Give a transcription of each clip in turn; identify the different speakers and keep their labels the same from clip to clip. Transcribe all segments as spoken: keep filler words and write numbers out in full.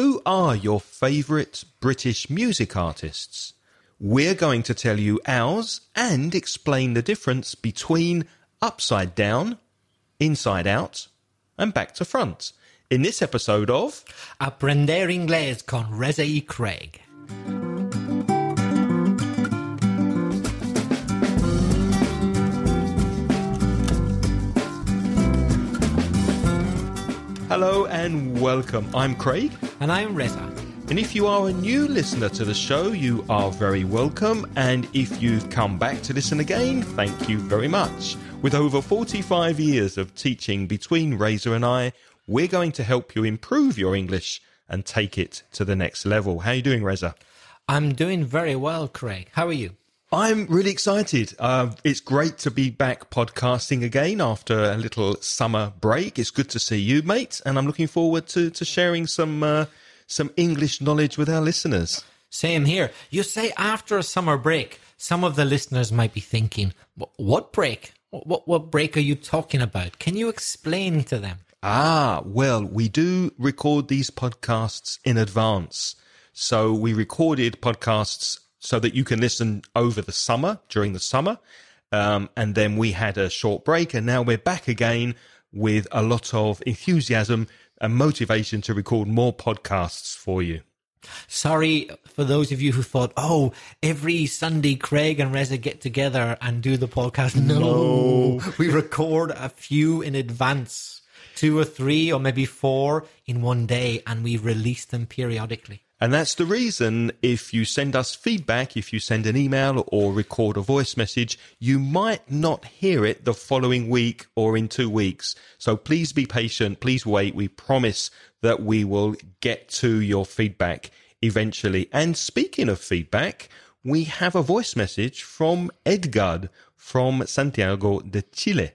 Speaker 1: who are your favourite British music artists? We're going to tell you ours and explain the difference between Upside Down, Inside Out and Back to Front in this episode of
Speaker 2: Aprender Inglés con Reza y Craig.
Speaker 1: Hello and welcome. I'm Craig.
Speaker 2: And I'm Reza.
Speaker 1: And if you are a new listener to the show, you are very welcome. And if you've come back to listen again, thank you very much. With over forty-five years of teaching between Reza and I, we're going to help you improve your English and take it to the next level. How are you doing, Reza?
Speaker 2: I'm doing very well, Craig. How are you?
Speaker 1: I'm really excited. Uh, it's great to be back podcasting again after a little summer break. It's good to see you, mate. And I'm looking forward to, to sharing some uh, some English knowledge with our listeners.
Speaker 2: Same here. You say after a summer break. Some of the listeners might be thinking, what break? What, what break are you talking about? Can you explain to them?
Speaker 1: Ah, well, we do record these podcasts in advance. So we recorded podcasts so that you can listen over the summer, during the summer. Um, and then we had a short break, and now we're back again with a lot of enthusiasm and motivation to record more podcasts for you.
Speaker 2: Sorry for those of you who thought, oh, every Sunday Craig and Reza get together and do the podcast. No, no. We record a few in advance, two or three or maybe four in one day, and we release them periodically.
Speaker 1: And that's the reason if you send us feedback, if you send an email or record a voice message, you might not hear it the following week or in two weeks. So please be patient. Please wait. We promise that we will get to your feedback eventually. And speaking of feedback, we have a voice message from Edgar from Santiago de Chile.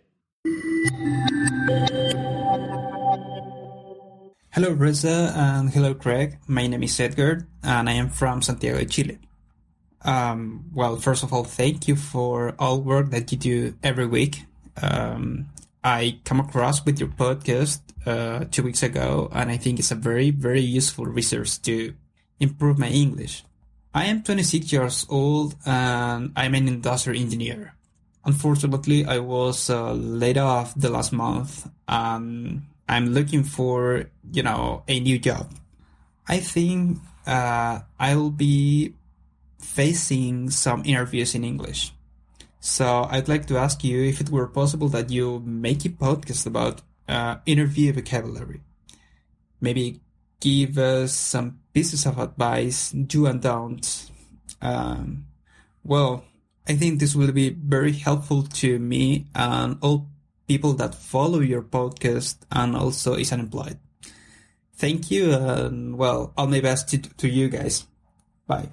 Speaker 3: Hello, Reza, and hello, Craig. My name is Edgar, and I am from Santiago de Chile. Um, well, first of all, thank you for all work that you do every week. Um, I come across with your podcast uh, two weeks ago, and I think it's a very, very useful resource to improve my English. I am twenty-six years old, and I'm an industrial engineer. Unfortunately, I was uh, laid off the last month, and I'm looking for, you know, a new job. I think uh, I'll be facing some interviews in English. So I'd like to ask you if it were possible that you make a podcast about uh, interview vocabulary. Maybe give us some pieces of advice, do and don'ts. Um, well, I think this will be very helpful to me and all people that follow your podcast and also is unemployed. Thank you, and well, all my best to, to you guys. Bye.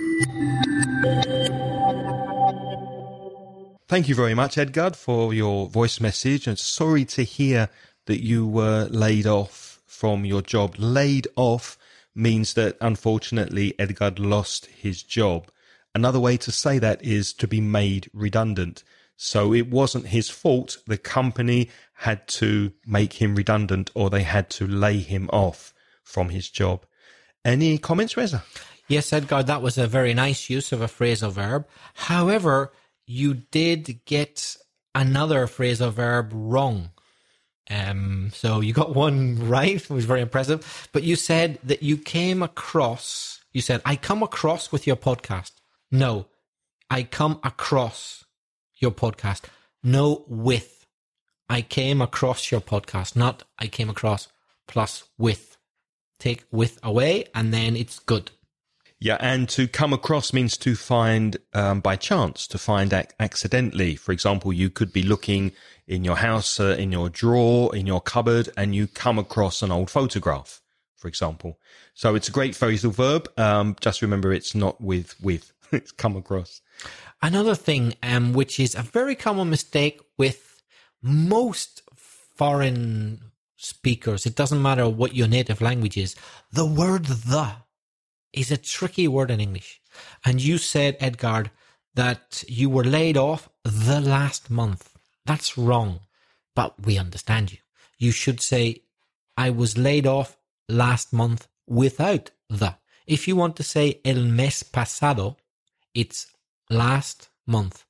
Speaker 1: Thank you very much, Edgar, for your voice message. And sorry to hear that you were laid off from your job. Laid off means that, unfortunately, Edgar lost his job. Another way to say that is to be made redundant. So it wasn't his fault. The company had to make him redundant, or they had to lay him off from his job. Any comments, Reza?
Speaker 2: Yes, Edgar, that was a very nice use of a phrasal verb. However, you did get another phrasal verb wrong. Um, so you got one right, it was very impressive. But you said that you came across, you said, I come across with your podcast. No, I come across your podcast. No, with. I came across your podcast, not I came across plus with. Take with away and then it's good.
Speaker 1: Yeah, and to come across means to find um, by chance, to find ac- accidentally. For example, you could be looking in your house, uh, in your drawer, in your cupboard, and you come across an old photograph, for example. So it's a great phrasal verb. Um, just remember it's not with, with. It's come across.
Speaker 2: Another thing, um, which is a very common mistake with most foreign speakers, it doesn't matter what your native language is, the word the is a tricky word in English. And you said, Edgar, that you were laid off the last month. That's wrong, but we understand you. You should say, I was laid off last month without the. If you want to say el mes pasado, it's last month.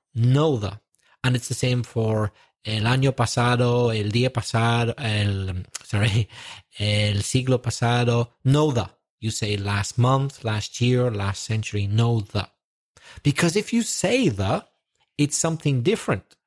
Speaker 2: No the. And it's the same for el año pasado, el día pasado, el, sorry, el siglo pasado. No the. You say last month, last year, last century. No the. Because if you say the, it's something different.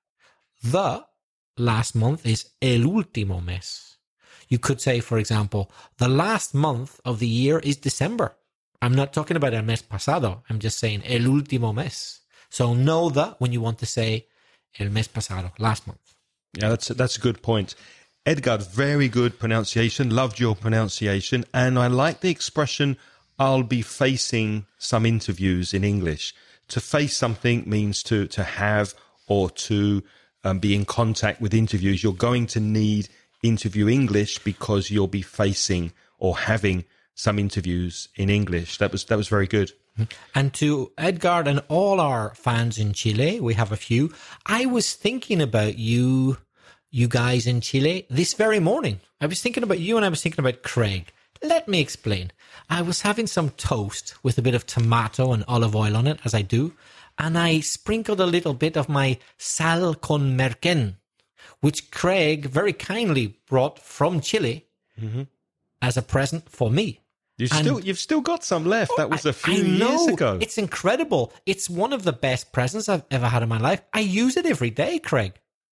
Speaker 2: The last month is el último mes. You could say, for example, the last month of the year is December. I'm not talking about el mes pasado. I'm just saying el último mes. So no the when you want to say el mes pasado, last month.
Speaker 1: Yeah, that's a, that's a good point. Edgar, very good pronunciation. Loved your pronunciation. And I like the expression, I'll be facing some interviews in English. To face something means to, to have or to um, be in contact with interviews. You're going to need interview English because you'll be facing or having some interviews in English. That was that was very good.
Speaker 2: And to Edgar and all our fans in Chile, we have a few. I was thinking about you, you guys in Chile this very morning. I was thinking about you and I was thinking about Craig. Let me explain. I was having some toast with a bit of tomato and olive oil on it, as I do, and I sprinkled a little bit of my sal con merquén, which Craig very kindly brought from Chile mm-hmm. as a present for me.
Speaker 1: You still, you've still got some left. That was a few
Speaker 2: I know.
Speaker 1: years ago.
Speaker 2: It's incredible. It's one of the best presents I've ever had in my life. I use it every day, Craig.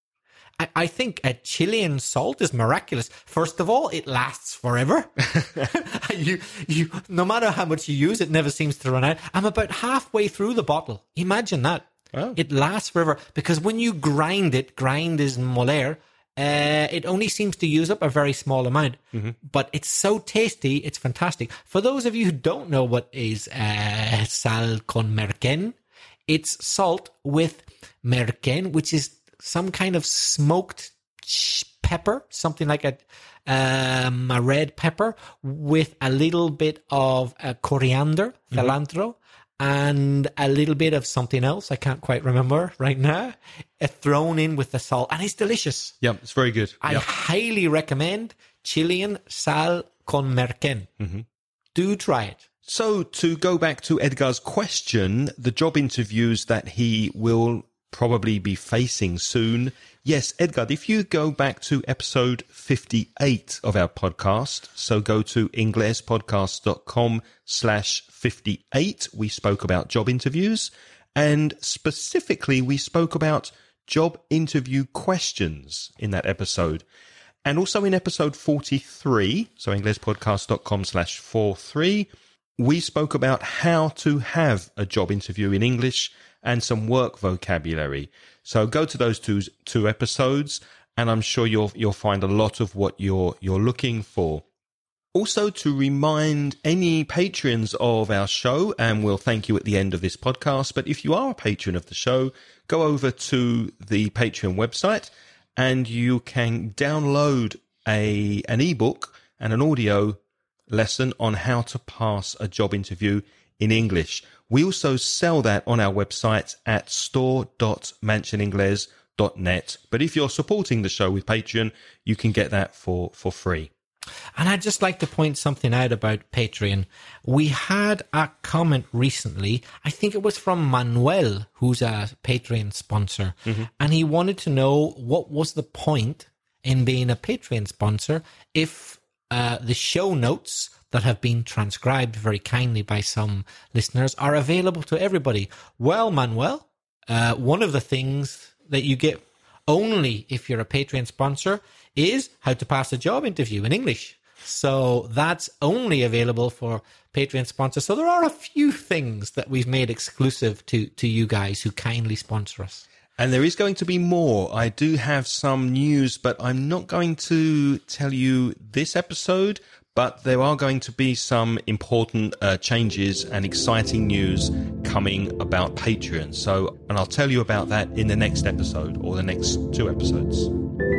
Speaker 2: I, I think a Chilean salt is miraculous. First of all, it lasts forever. you, you, no matter how much you use, it never seems to run out. I'm about halfway through the bottle. Imagine that.
Speaker 1: Oh.
Speaker 2: It lasts forever because when you grind it, grind is moler, uh, it only seems to use up a very small amount. Mm-hmm. But it's so tasty, it's fantastic. For those of you who don't know what is uh, sal con merquén, it's salt with merquén, which is some kind of smoked pepper, something like a um, a red pepper with a little bit of uh, coriander, cilantro, mm-hmm. and a little bit of something else. I can't quite remember right now. Uh, thrown in with the salt, and it's delicious.
Speaker 1: Yeah, it's very good.
Speaker 2: I
Speaker 1: yep.
Speaker 2: highly recommend Chilean sal con merquén. Mm-hmm. Do try it.
Speaker 1: So to go back to Edgar's question, the job interviews that he will probably be facing soon. Yes, Edgar, if you go back to episode fifty-eight of our podcast, so go to inglespodcast.com slash 58, we spoke about job interviews, and specifically we spoke about job interview questions in that episode. And also in episode forty-three, so inglespodcast.com slash 43, we spoke about how to have a job interview in English and some work vocabulary. So go to those two two episodes, and I'm sure you'll you'll find a lot of what you're you're looking for. Also, to remind any patrons of our show, and we'll thank you at the end of this podcast, but if you are a patron of the show, go over to the Patreon website and you can download a an ebook and an audio lesson on how to pass a job interview in English. We also sell that on our website at store dot mansion ingles dot net. But if you're supporting the show with Patreon, you can get that for, for free.
Speaker 2: And I'd just like to point something out about Patreon. We had a comment recently, I think it was from Manuel, who's a Patreon sponsor, mm-hmm. and he wanted to know what was the point in being a Patreon sponsor if uh, the show notes that have been transcribed very kindly by some listeners are available to everybody. Well, Manuel, uh, one of the things that you get only if you're a Patreon sponsor is how to pass a job interview in English. So that's only available for Patreon sponsors. So there are a few things that we've made exclusive to, to you guys who kindly sponsor us.
Speaker 1: And there is going to be more. I do have some news, but I'm not going to tell you this episode. But there are going to be some important uh, changes and exciting news coming about Patreon. So, and I'll tell you about that in the next episode or the next two episodes.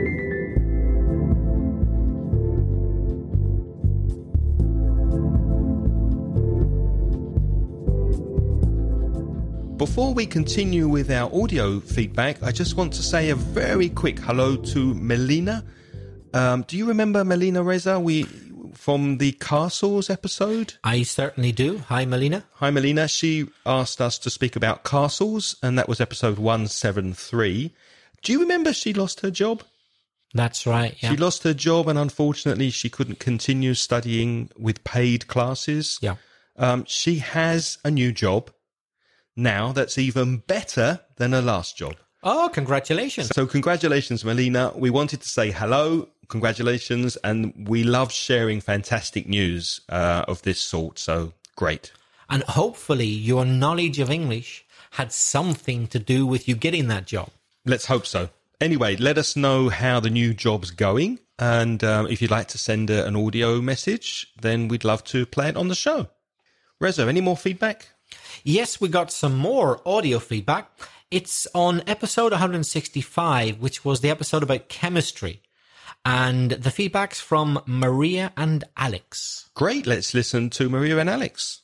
Speaker 1: Before we continue with our audio feedback, I just want to say a very quick hello to Melina. Um, do you remember Melina Reza? We from the castles episode.
Speaker 2: I certainly do. Hi, Melina.
Speaker 1: Hi, Melina. She asked us to speak about castles, and that was episode one seventy-three. Do you remember she lost her job?
Speaker 2: That's right, yeah.
Speaker 1: She lost her job, and unfortunately she couldn't continue studying with paid classes.
Speaker 2: Yeah.
Speaker 1: Um, she has a new job now that's even better than her last job.
Speaker 2: Oh, congratulations.
Speaker 1: So congratulations, Melina. We wanted to say hello, congratulations, and we love sharing fantastic news uh, of this sort, so great.
Speaker 2: And hopefully your knowledge of English had something to do with you getting that job.
Speaker 1: Let's hope so. Anyway, let us know how the new job's going, and um, if you'd like to send a, an audio message, then we'd love to play it on the show. Reza, any more feedback?
Speaker 2: Yes, we got some more audio feedback. It's on episode one sixty-five, which was the episode about chemistry. And the feedback's from Maria and Alex.
Speaker 1: Great, let's listen to Maria and Alex.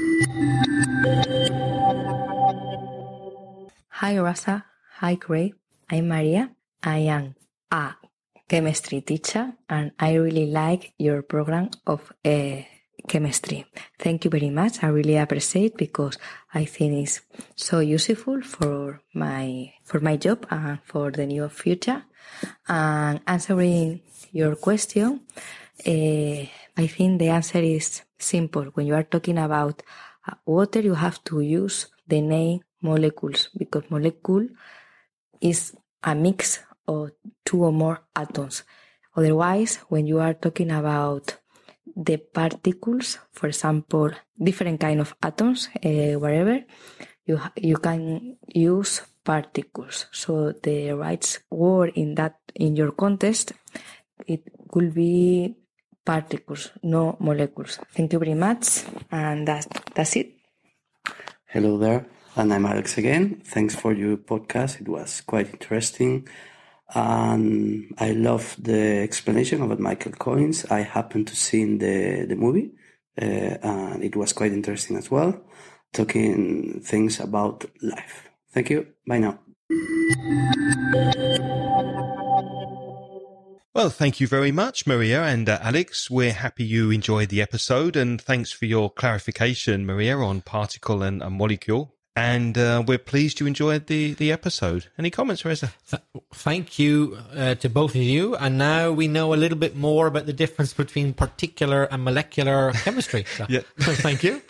Speaker 4: Hi, Rasa. Hi, Craig. I'm Maria. I am a chemistry teacher, and I really like your program of uh, chemistry. Thank you very much. I really appreciate, because I think it's so useful for my for my job and for the near future. And answering your question, uh, I think the answer is simple. When you are talking about uh, water, you have to use the name molecules, because molecule is a mix of two or more atoms. Otherwise, when you are talking about the particles, for example, different kind of atoms, uh, wherever, you you can use particles. So the right word in that in your context, it could be particles, no molecules. Thank you very much, and that's that's it.
Speaker 5: Hello there, and I'm Alex again. Thanks for your podcast. It was quite interesting. And I love the explanation about Michael Collins. I happened to see in the, the movie, uh, and it was quite interesting as well, talking things about life. Thank you. Bye now.
Speaker 1: Well, thank you very much, Maria and uh, Alex. We're happy you enjoyed the episode, and thanks for your clarification, Maria, on particle and, and molecule. And uh, we're pleased you enjoyed the, the episode. Any comments, Reza?
Speaker 2: Th- thank you uh, to both of you. And now we know a little bit more about the difference between particular and molecular chemistry. So,
Speaker 1: Yeah.
Speaker 2: Thank you.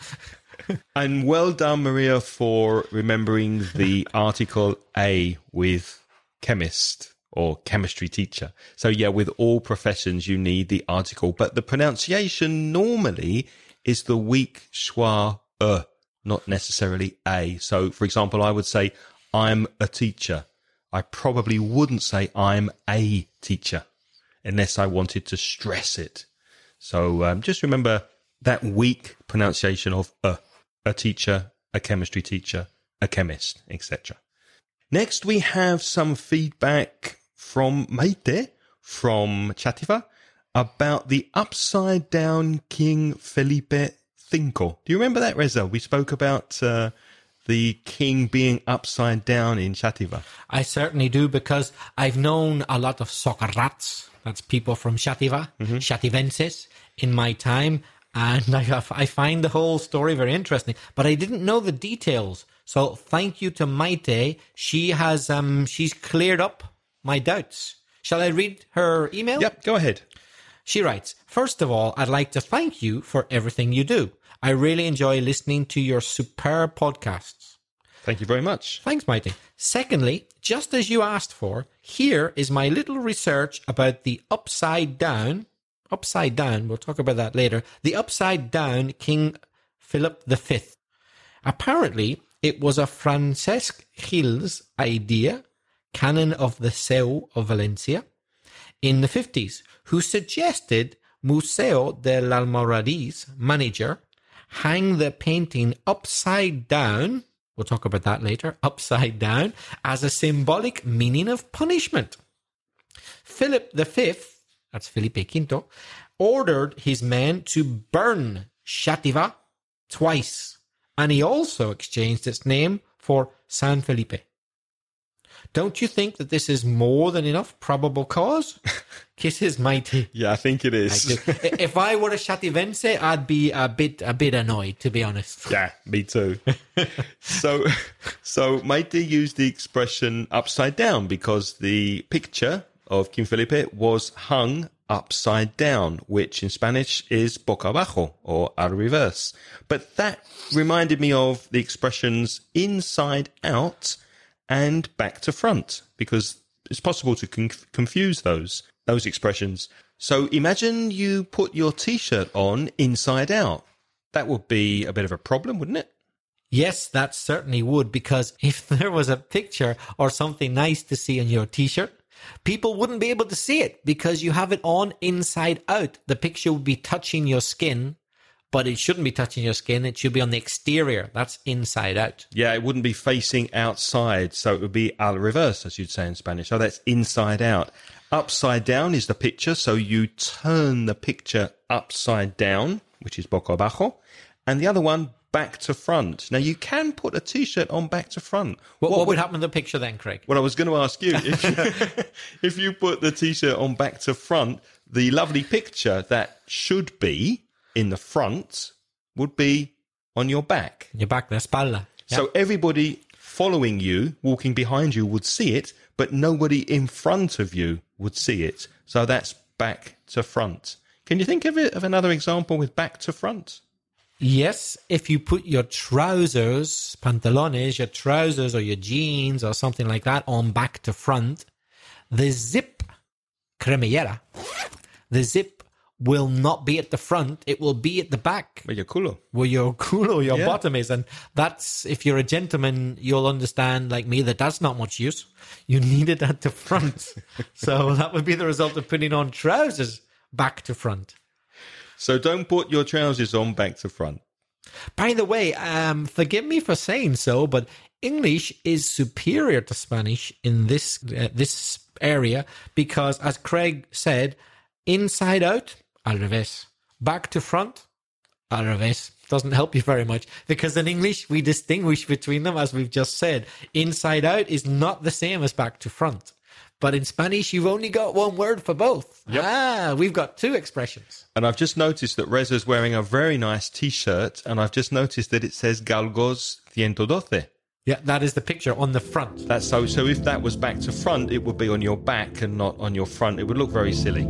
Speaker 1: And well done, Maria, for remembering the article A with chemist or chemistry teacher. So, yeah, with all professions, you need the article. But the pronunciation normally is the weak schwa e, not necessarily a. So, for example, I would say, I'm a teacher. I probably wouldn't say I'm a teacher unless I wanted to stress it. So um, just remember that weak pronunciation of a. A teacher, a chemistry teacher, a chemist, et cetera. Next, we have some feedback from Maite from Chativa about the upside down King Felipe the Fifth. Do you remember that, Reza? We spoke about uh, the king being upside down in Chativa.
Speaker 2: I certainly do, because I've known a lot of Socrats, that's people from Chativa, mm-hmm. Chativenses, in my time. And I, I find the whole story very interesting, but I didn't know the details. So thank you to Maite. She has, um, she's cleared up my doubts. Shall I read her email?
Speaker 1: Yep, go ahead.
Speaker 2: She writes, first of all, I'd like to thank you for everything you do. I really enjoy listening to your superb podcasts.
Speaker 1: Thank you very much.
Speaker 2: Thanks, Maite. Secondly, just as you asked for, here is my little research about the upside down Upside down, we'll talk about that later. The upside down King Philip the Fifth. Apparently, it was a Francesc Gil's idea, canon of the Seu of Valencia, in the fifties, who suggested Museo de l'Almoradís manager hang the painting upside down, we'll talk about that later, upside down, as a symbolic meaning of punishment. Philip the Fifth, that's Felipe Quinto, ordered his men to burn Chativa twice, and he also exchanged its name for San Felipe. Don't you think that this is more than enough probable cause? Kisses, matey.
Speaker 1: Yeah, I think it is.
Speaker 2: I do. If I were a Chativense, I'd be a bit a bit annoyed, to be honest.
Speaker 1: Yeah, me too. so, so Maite used the expression upside down because the picture of King Felipe was hung upside down, which in Spanish is boca abajo or al reverse. But that reminded me of the expressions inside out and back to front, because it's possible to con- confuse those those expressions. So imagine you put your t-shirt on inside out. That would be a bit of a problem, wouldn't it?
Speaker 2: Yes, that certainly would, because if there was a picture or something nice to see on your t-shirt, people wouldn't be able to see it because you have it on inside out. The picture would be touching your skin, but it shouldn't be touching your skin. It should be on the exterior. That's inside out.
Speaker 1: Yeah, it wouldn't be facing outside, so it would be al reverse, as you'd say in Spanish. So that's inside out. Upside down is the picture, so you turn the picture upside down, which is boca abajo, and the other one back to front. Now, you can put a T-shirt on back to front.
Speaker 2: What, what, what would happen to the picture then, Craig?
Speaker 1: Well, I was going to ask you, if you, if you put the T-shirt on back to front, the lovely picture that should be in the front would be on your back.
Speaker 2: Your back, la espalda. Yeah.
Speaker 1: So everybody following you, walking behind you, would see it, but nobody in front of you would see it. So that's back to front. Can you think of it of another example with back to front?
Speaker 2: Yes, if you put your trousers, pantalones, your trousers or your jeans or something like that on back to front, the zip, cremallera, the zip will not be at the front, it will be at the back.
Speaker 1: Where your culo.
Speaker 2: Where your culo, your
Speaker 1: Yeah.
Speaker 2: bottom is. And that's, if you're a gentleman, you'll understand, like me, that that's not much use. You need it at the front. So that would be the result of putting on trousers back to front.
Speaker 1: So don't put your trousers on back to front.
Speaker 2: By the way, um, forgive me for saying so, but English is superior to Spanish in this uh, this area because, as Craig said, inside out, al revés. Back to front, al revés. Doesn't help you very much because in English we distinguish between them, as we've just said. Inside out is not the same as back to front. But in Spanish, you've only got one word for both.
Speaker 1: Yep.
Speaker 2: Ah, we've got two expressions.
Speaker 1: And I've just noticed that Reza's wearing a very nice T-shirt, and I've just noticed that it says Galgos one twelve.
Speaker 2: Yeah, that is the picture on the front.
Speaker 1: That's so. So if that was back to front, it would be on your back and not on your front. It would look very silly.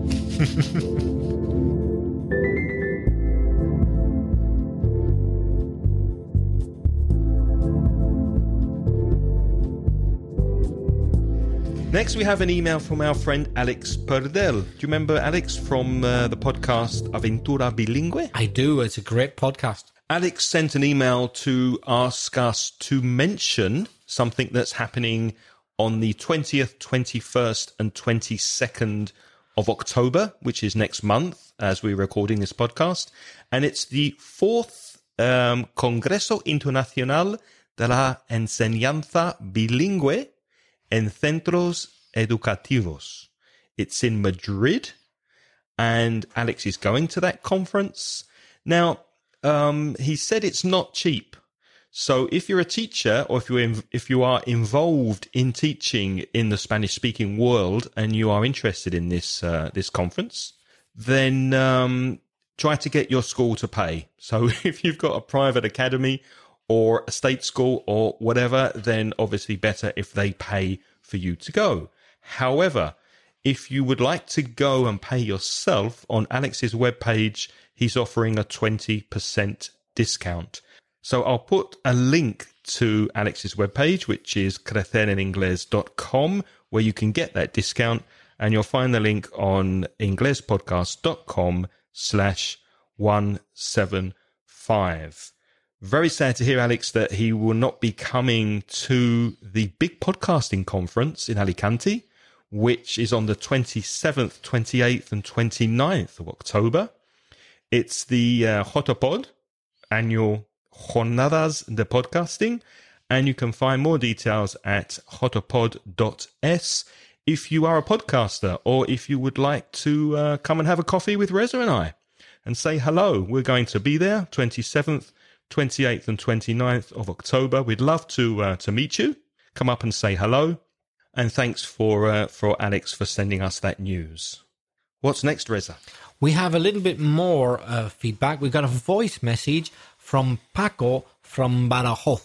Speaker 1: Next, we have an email from our friend Alex Perdel. Do you remember Alex from uh, the podcast Aventura Bilingue?
Speaker 2: I do. It's a great podcast.
Speaker 1: Alex sent an email to ask us to mention something that's happening on the twentieth, twenty-first and twenty-second of October, which is next month as we're recording this podcast. And it's the fourth um, Congreso Internacional de la Enseñanza Bilingüe en Centros Educativos. It's in Madrid, and Alex is going to that conference. Now, um, he said it's not cheap. So if you're a teacher or if, you're if you are involved in teaching in the Spanish-speaking world and you are interested in this uh, this conference, then um, try to get your school to pay. So if you've got a private academy or a state school or whatever, then obviously better if they pay for you to go. However, if you would like to go and pay yourself, on Alex's webpage, he's offering a twenty percent discount. So I'll put a link to Alex's webpage, which is crecer en inglés dot com, where you can get that discount, and you'll find the link on inglespodcast.com slash 175. Very sad to hear, Alex, that he will not be coming to the big podcasting conference in Alicante, which is on the twenty-seventh, twenty-eighth and twenty-ninth of October. It's the uh, Jotopod annual Jornadas de Podcasting, and you can find more details at jotopod dot es if you are a podcaster or if you would like to uh, come and have a coffee with Reza and I and say hello. We're going to be there twenty-seventh, twenty-eighth and twenty-ninth of October. We'd love to uh, to meet you. Come up and say hello. And thanks for uh, for Alex for sending us that news. What's next, Reza?
Speaker 2: We have a little bit more uh, feedback. We've got a voice message from Paco from Badajoz.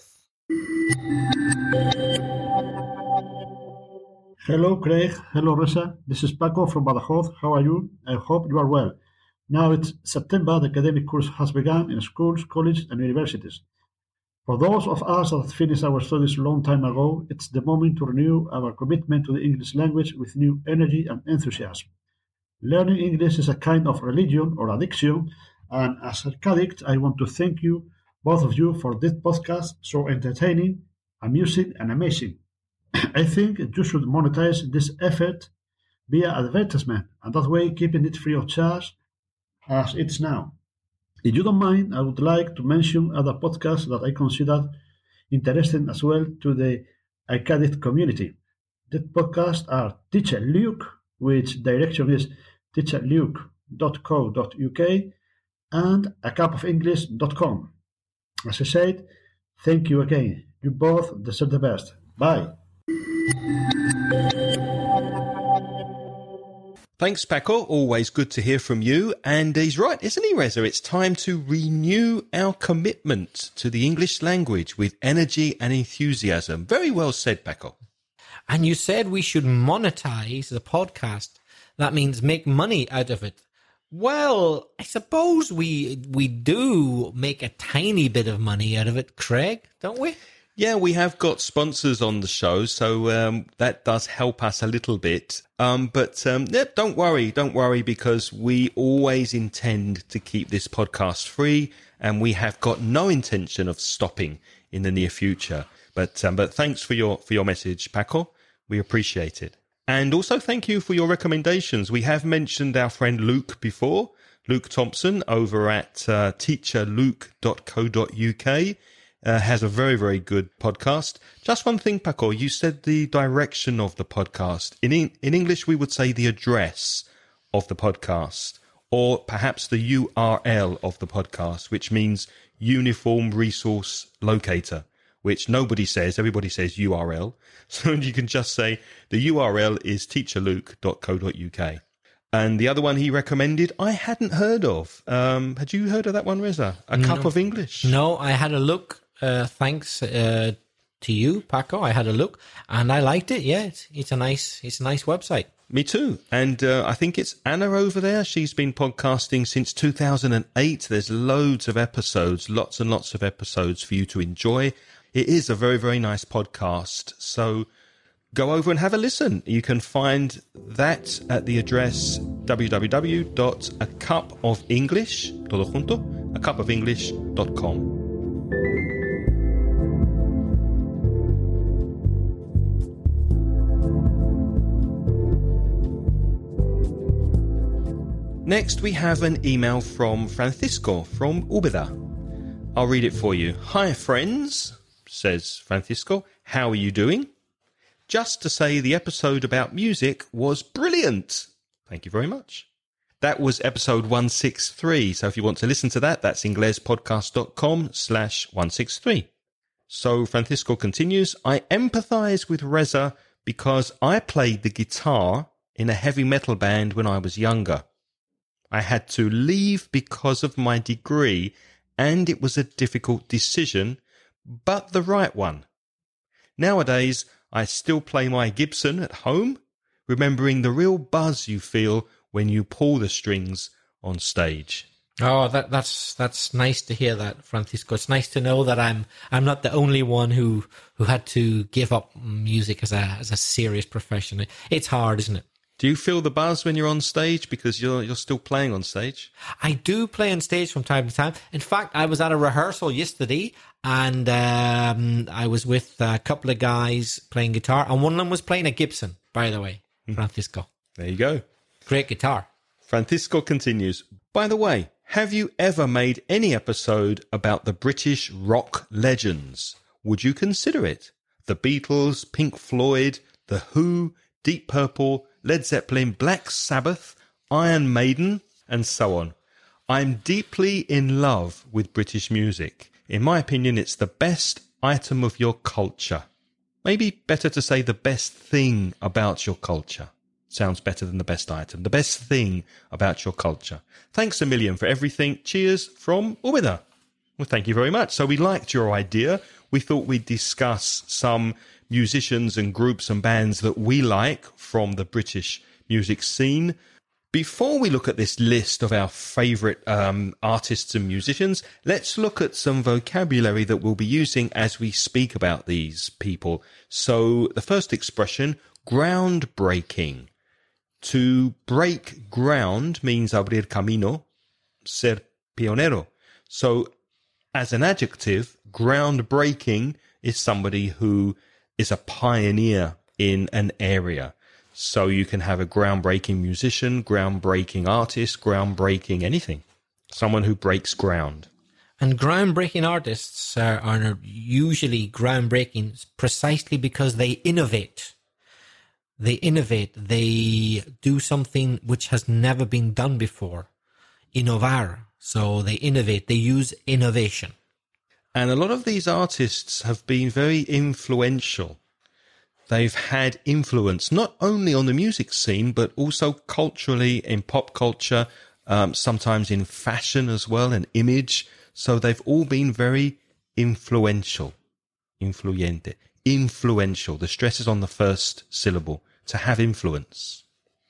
Speaker 6: Hello, Craig. Hello, Reza. This is Paco from Badajoz. How are you? I hope you are well. Now it's September. The academic course has begun in schools, colleges, and universities. For those of us that finished our studies a long time ago, it's the moment to renew our commitment to the English language with new energy and enthusiasm. Learning English is a kind of religion or addiction, and as an addict, I want to thank you, both of you, for this podcast, so entertaining, amusing, and amazing. I think you should monetize this effort via advertisement, and that way keeping it free of charge as it's now. If you don't mind, I would like to mention other podcasts that I consider interesting as well to the Arcadic community. These podcasts are Teacher Luke, which direction is teacher luke dot co dot uk, and a cup of english dot com. As I said, thank you again. You both deserve the best. Bye.
Speaker 1: Thanks, Paco. Always good to hear from you. And he's right, isn't he, Reza? It's time to renew our commitment to the English language with energy and enthusiasm. Very well said, Paco.
Speaker 2: And you said we should monetize the podcast. That means make money out of it. Well, I suppose we we do make a tiny bit of money out of it, Craig, don't we?
Speaker 1: Yeah, we have got sponsors on the show, so um, that does help us a little bit. Um, but um, yeah, don't worry, don't worry, because we always intend to keep this podcast free, and we have got no intention of stopping in the near future. But um, but thanks for your for your message, Paco. We appreciate it. And also thank you for your recommendations. We have mentioned our friend Luke before, Luke Thompson over at uh, teacher luke dot co dot uk. Uh, has a very, very good podcast. Just one thing, Paco, you said the direction of the podcast. In in English, we would say the address of the podcast, or perhaps the U R L of the podcast, which means Uniform Resource Locator, which nobody says. Everybody says U R L. So you can just say the U R L is teacher luke dot co dot uk. And the other one he recommended, I hadn't heard of. Um, had you heard of that one, Reza? A
Speaker 2: No.
Speaker 1: Cup of English?
Speaker 2: No, I had a look. Uh, thanks uh, to you, Paco. I had a look and I liked it. Yeah, it's, it's a nice, it's a nice website.
Speaker 1: Me too. And uh, I think it's Anna over there. She's been podcasting since two thousand eight. There's loads of episodes, lots and lots of episodes for you to enjoy. It is a very, very nice podcast. So go over and have a listen. You can find that at the address w w w dot a cup of english, todo junto, a cup of english dot com. Next, we have an email from Francisco from Úbeda. I'll read it for you. Hi, friends, says Francisco. How are you doing? Just to say the episode about music was brilliant. Thank you very much. That was episode one sixty-three. So if you want to listen to that, that's inglespodcast.com slash 163. So Francisco continues, I empathize with Reza because I played the guitar in a heavy metal band when I was younger. I had to leave because of my degree, and it was a difficult decision, but the right one. Nowadays, I still play my Gibson at home, remembering the real buzz you feel when you pull the strings on stage.
Speaker 2: Oh, that that's that's nice to hear that, Francisco. It's nice to know that I'm I'm not the only one who who had to give up music as a as a serious profession. It's hard, isn't it?
Speaker 1: Do you feel the buzz when you're on stage because you're you're still playing on stage?
Speaker 2: I do play on stage from time to time. In fact, I was at a rehearsal yesterday, and um, I was with a couple of guys playing guitar, and one of them was playing a Gibson, by the way, Francisco.
Speaker 1: There you go.
Speaker 2: Great guitar.
Speaker 1: Francisco continues, by the way, have you ever made any episode about the British rock legends? Would you consider it? The Beatles, Pink Floyd, The Who, Deep Purple, Led Zeppelin, Black Sabbath, Iron Maiden, and so on. I'm deeply in love with British music. In my opinion, it's the best item of your culture. maybe better to say the best thing about your culture. Sounds better than the best item. The best thing about your culture. Thanks a million for everything. Cheers from Ubeda. Well, thank you very much. So we liked your idea. We thought we'd discuss some musicians and groups and bands that we like from the British music scene. Before we look at this list of our favourite um, artists and musicians, let's look at some vocabulary that we'll be using as we speak about these people. So the first expression, groundbreaking. To break ground means abrir camino, ser pionero. So as an adjective, groundbreaking is somebody who is a pioneer in an area. So you can have a groundbreaking musician, groundbreaking artist, groundbreaking anything. Someone who breaks ground.
Speaker 2: And groundbreaking artists are, are usually groundbreaking precisely because they innovate. They innovate. They do something which has never been done before. Innovar. So they innovate. They use innovation.
Speaker 1: And a lot of these artists have been very influential. They've had influence not only on the music scene, but also culturally in pop culture, um, sometimes in fashion as well, and image. So they've all been very influential. Influyente. Influential. The stress is on the first syllable. To have influence.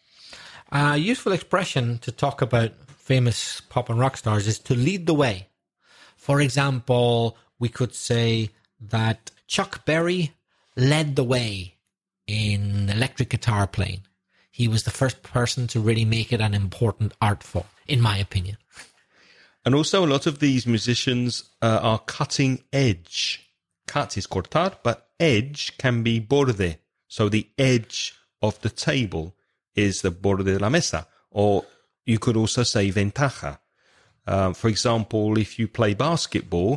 Speaker 2: A useful expression to talk about famous pop and rock stars is to lead the way. For example, we could say that Chuck Berry led the way in electric guitar playing. He was the first person to really make it an important art form, in my opinion.
Speaker 1: And also a lot of these musicians uh, are cutting edge. Cut is cortar, but edge can be borde. So the edge of the table is the borde de la mesa. Or you could also say ventaja. Uh, for example, if you play basketball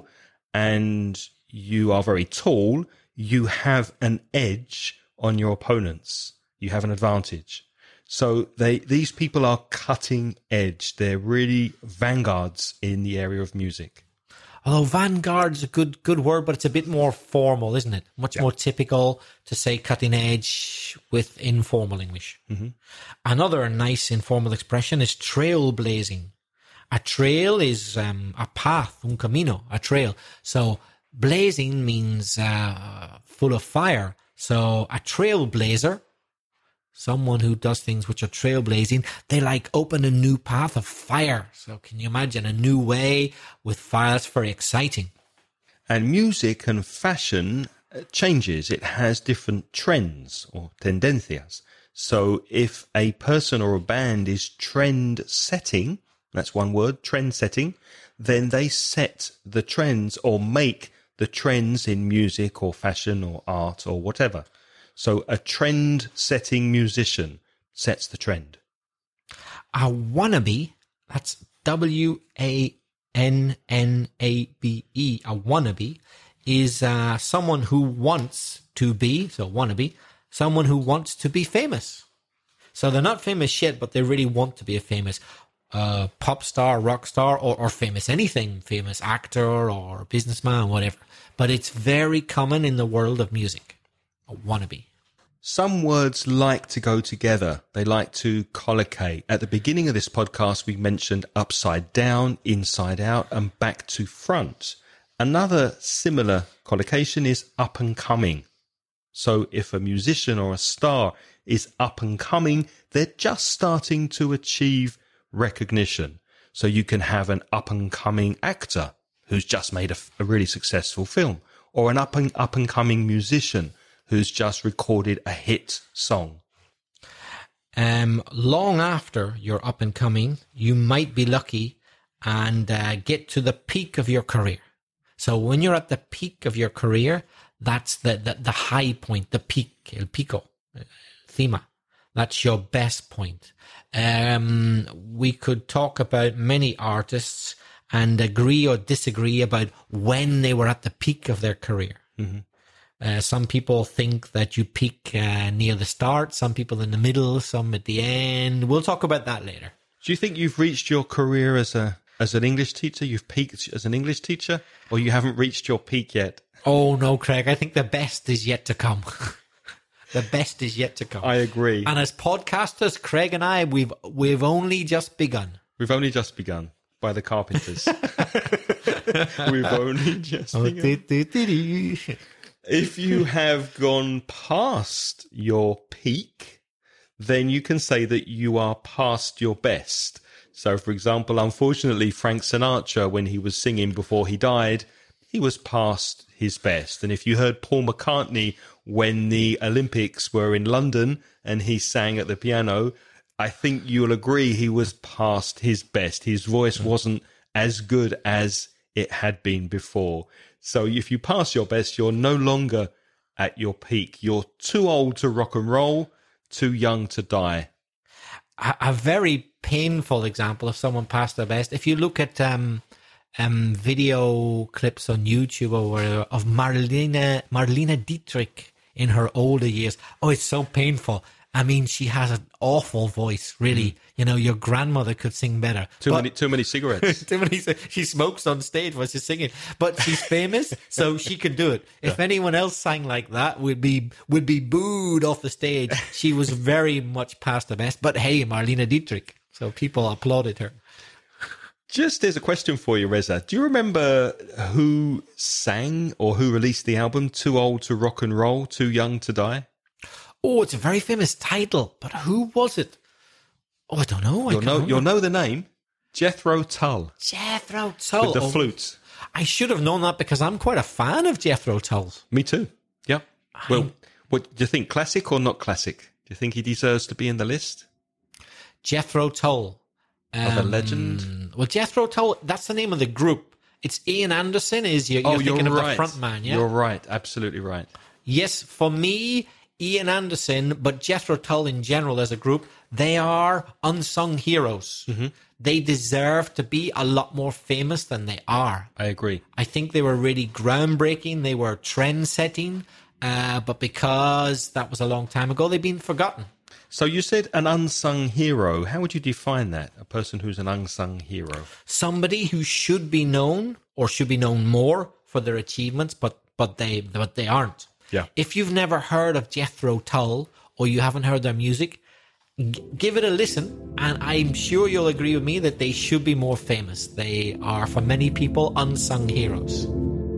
Speaker 1: and you are very tall, you have an edge on your opponents. You have an advantage. So they these people are cutting edge. They're really vanguards in the area of music.
Speaker 2: Although vanguard's a good good word, but it's a bit more formal, isn't it? Much yeah. more typical to say cutting edge with informal English. Mm-hmm. Another nice informal expression is trailblazing. A trail is um, a path, un camino, a trail. So blazing means uh, full of fire. So a trailblazer, someone who does things which are trailblazing, they like open a new path of fire. So can you imagine a new way with fire? That's very exciting.
Speaker 1: And music and fashion changes. It has different trends or tendencias. So if a person or a band is trend setting, that's one word, trend setting, then they set the trends or make the trends in music or fashion or art or whatever. So a trend-setting musician sets the trend.
Speaker 2: A wannabe, that's W A N N A B E, a wannabe, is uh, someone who wants to be, so wannabe, someone who wants to be famous. So they're not famous yet, but they really want to be a famous uh, pop star, rock star, or, or famous anything, famous actor or businessman, whatever. But it's very common in the world of music. A wannabe.
Speaker 1: Some words like to go together. They like to collocate. At the beginning of this podcast, we mentioned upside down, inside out, and back to front. Another similar collocation is up and coming. So if a musician or a star is up and coming, they're just starting to achieve recognition. So you can have an up and coming actor who's just made a, a really successful film, or an up and up and coming musician who's just recorded a hit song.
Speaker 2: Um, long after you're up and coming, you might be lucky and uh, get to the peak of your career. So when you're at the peak of your career, that's the, the, the high point, the peak, el pico, cima. That's your best point. Um, we could talk about many artists and agree or disagree about when they were at the peak of their career. Mm-hmm. Uh, some people think that you peak uh, near the start, some people in the middle, some at the end. We'll talk about that later.
Speaker 1: Do you think you've reached your career as a as an English teacher? You've peaked as an English teacher, or you haven't reached your peak yet?
Speaker 2: Oh no, Craig, I think the best is yet to come. The best is yet to come.
Speaker 1: I agree.
Speaker 2: And as podcasters, Craig and I, we've we've only just begun.
Speaker 1: We've only just begun by the Carpenters. We've only just begun. If you have gone past your peak, then you can say that you are past your best. So, for example, unfortunately, Frank Sinatra, when he was singing before he died, he was past his best. And if you heard Paul McCartney when the Olympics were in London and he sang at the piano, I think you'll agree he was past his best. His voice wasn't as good as it had been before. So if you pass your best, you're no longer at your peak. You're too old to rock and roll, too young to die.
Speaker 2: A, a very painful example of someone past their best. If you look at um, um, video clips on YouTube or of Marlene, Marlene Dietrich in her older years, oh, it's so painful. I mean, she has an awful voice, really. Mm. You know, your grandmother could sing better.
Speaker 1: Too but, many too many cigarettes.
Speaker 2: too many, she smokes on stage while she's singing. But she's famous, so she can do it. If yeah. anyone else sang like that, would be would be booed off the stage. She was very much past the best. But hey, Marlene Dietrich. So people applauded her.
Speaker 1: Just as a question for you, Reza, do you remember who sang or who released the album Too Old to Rock and Roll, Too Young to Die?
Speaker 2: Oh, it's a very famous title, but who was it? Oh, I don't know. I
Speaker 1: you'll know.
Speaker 2: Remember.
Speaker 1: You'll know the name, Jethro Tull.
Speaker 2: Jethro Tull
Speaker 1: with the
Speaker 2: oh,
Speaker 1: flute.
Speaker 2: I should have known that because I'm quite a fan of Jethro Tull.
Speaker 1: Me too. Yeah. I... Well, what do you think? Classic or not classic? Do you think he deserves to be in the list?
Speaker 2: Jethro Tull,
Speaker 1: um, of a legend.
Speaker 2: Well, Jethro Tull. That's the name of the group. It's Ian Anderson. Is you're, you're
Speaker 1: oh,
Speaker 2: thinking
Speaker 1: you're
Speaker 2: of
Speaker 1: right.
Speaker 2: the front man? Yeah,
Speaker 1: you're right. Absolutely right.
Speaker 2: Yes, for me. Ian Anderson, but Jethro Tull in general as a group, they are unsung heroes. Mm-hmm. They deserve to be a lot more famous than they are.
Speaker 1: I agree.
Speaker 2: I think they were really groundbreaking. They were trend-setting, uh, but because that was a long time ago, they've been forgotten.
Speaker 1: So you said an unsung hero. How would you define that? A person who's an unsung hero?
Speaker 2: Somebody who should be known or should be known more for their achievements, but but they but they aren't.
Speaker 1: Yeah.
Speaker 2: If you've never heard of Jethro Tull or you haven't heard their music, g- give it a listen, and I'm sure you'll agree with me that they should be more famous. They are, for many people, unsung heroes.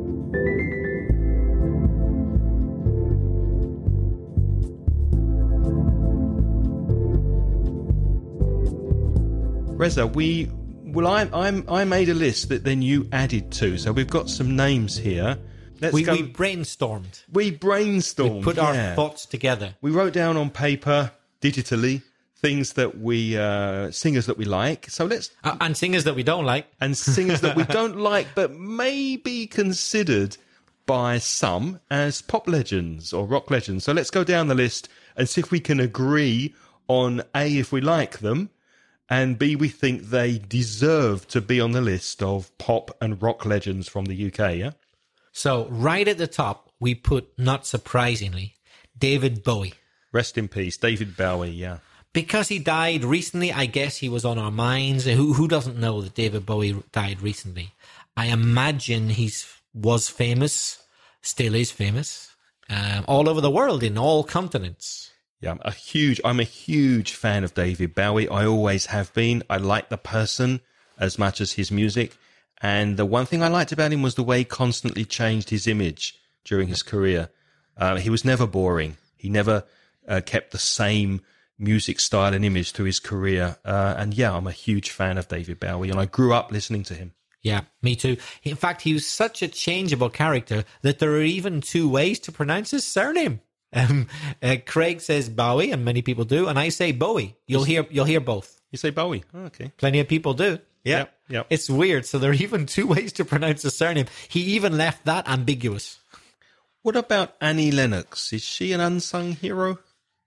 Speaker 1: Reza, we well, I I'm I made a list that then you added to, so we've got some names here. Let's
Speaker 2: we,
Speaker 1: go.
Speaker 2: we brainstormed.
Speaker 1: We brainstormed.
Speaker 2: We put
Speaker 1: yeah.
Speaker 2: our thoughts together.
Speaker 1: We wrote down on paper, digitally, things that we, uh, singers that we like. So let's...
Speaker 2: Uh, and singers that we don't like.
Speaker 1: And singers that we don't like, but may be considered by some as pop legends or rock legends. So let's go down the list and see if we can agree on A, if we like them, and B, we think they deserve to be on the list of pop and rock legends from the U K, yeah?
Speaker 2: So, right at the top, we put, not surprisingly, David Bowie.
Speaker 1: Rest in peace, David Bowie, yeah.
Speaker 2: Because he died recently, I guess he was on our minds. Who who doesn't know that David Bowie died recently? I imagine he was famous, still is famous, um, all over the world, in all continents.
Speaker 1: Yeah, I'm a huge, I'm a huge fan of David Bowie. I always have been. I like the person as much as his music. And the one thing I liked about him was the way he constantly changed his image during his career. Uh, he was never boring. He never uh, kept the same music style and image through his career. Uh, and yeah, I'm a huge fan of David Bowie, and I grew up listening to him.
Speaker 2: Yeah, me too. In fact, he was such a changeable character that there are even two ways to pronounce his surname. Um, uh, Craig says Bowie, and many people do, and I say Bowie. You'll hear, you'll hear both.
Speaker 1: You say Bowie? Oh, okay.
Speaker 2: Plenty of people do. Yeah,
Speaker 1: yep, yep.
Speaker 2: It's weird. So there are even two ways to pronounce his surname. He even left that ambiguous.
Speaker 1: What about Annie Lennox? Is she an unsung hero?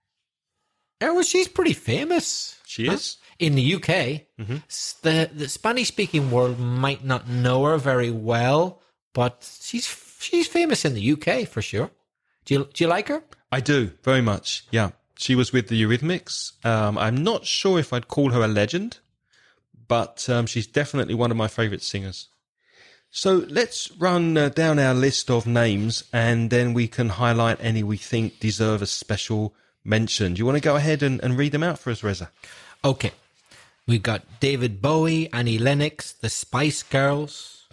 Speaker 2: Oh, well, she's pretty famous.
Speaker 1: She is?
Speaker 2: Huh? In the U K.
Speaker 1: Mm-hmm.
Speaker 2: The, the Spanish-speaking world might not know her very well, but she's she's famous in the U K for sure. Do you, do you like her?
Speaker 1: I do, very much, yeah. She was with the Eurythmics. Um, I'm not sure if I'd call her a legend, but um, she's definitely one of my favourite singers. So let's run uh, down our list of names, and then we can highlight any we think deserve a special mention. Do you want to go ahead and, and read them out for us, Reza?
Speaker 2: Okay. We got David Bowie, Annie Lennox, the Spice Girls.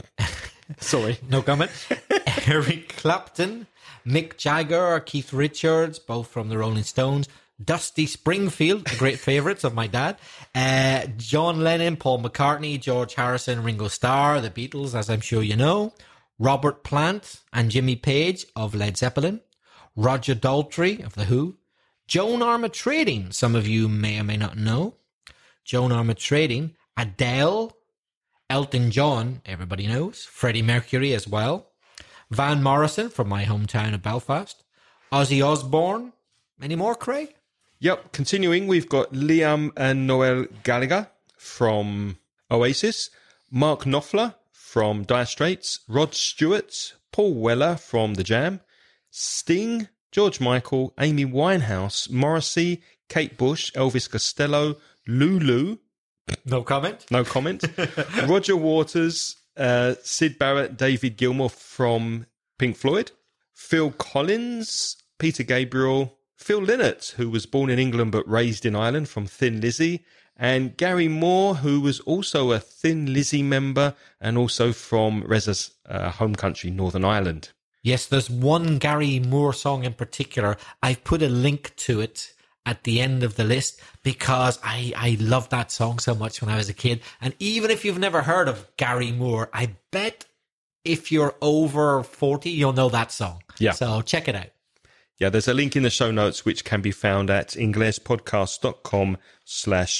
Speaker 1: Sorry.
Speaker 2: No comment. Eric Clapton, Mick Jagger, Keith Richards, both from the Rolling Stones. Dusty Springfield, the great favourites of my dad. Uh, John Lennon, Paul McCartney, George Harrison, Ringo Starr, the Beatles, as I'm sure you know. Robert Plant and Jimmy Page of Led Zeppelin. Roger Daltrey of The Who. Joan Armatrading, some of you may or may not know. Joan Armatrading. Adele. Elton John, everybody knows. Freddie Mercury as well. Van Morrison from my hometown of Belfast. Ozzy Osbourne. Any more, Craig?
Speaker 1: Yep, continuing, we've got Liam and Noel Gallagher from Oasis, Mark Knopfler from Dire Straits, Rod Stewart, Paul Weller from The Jam, Sting, George Michael, Amy Winehouse, Morrissey, Kate Bush, Elvis Costello, Lulu.
Speaker 2: No comment.
Speaker 1: No comment. Roger Waters, uh, Syd Barrett, David Gilmour from Pink Floyd, Phil Collins, Peter Gabriel, Phil Lynott, who was born in England but raised in Ireland, from Thin Lizzy, and Gary Moore, who was also a Thin Lizzy member and also from Reza's uh, home country, Northern Ireland.
Speaker 2: Yes, there's one Gary Moore song in particular. I've put a link to it at the end of the list because I, I loved that song so much when I was a kid. And even if you've never heard of Gary Moore, I bet if you're over forty, you'll know that song.
Speaker 1: Yeah.
Speaker 2: So check it out.
Speaker 1: Yeah, there's a link in the show notes which can be found at inglespodcast.com slash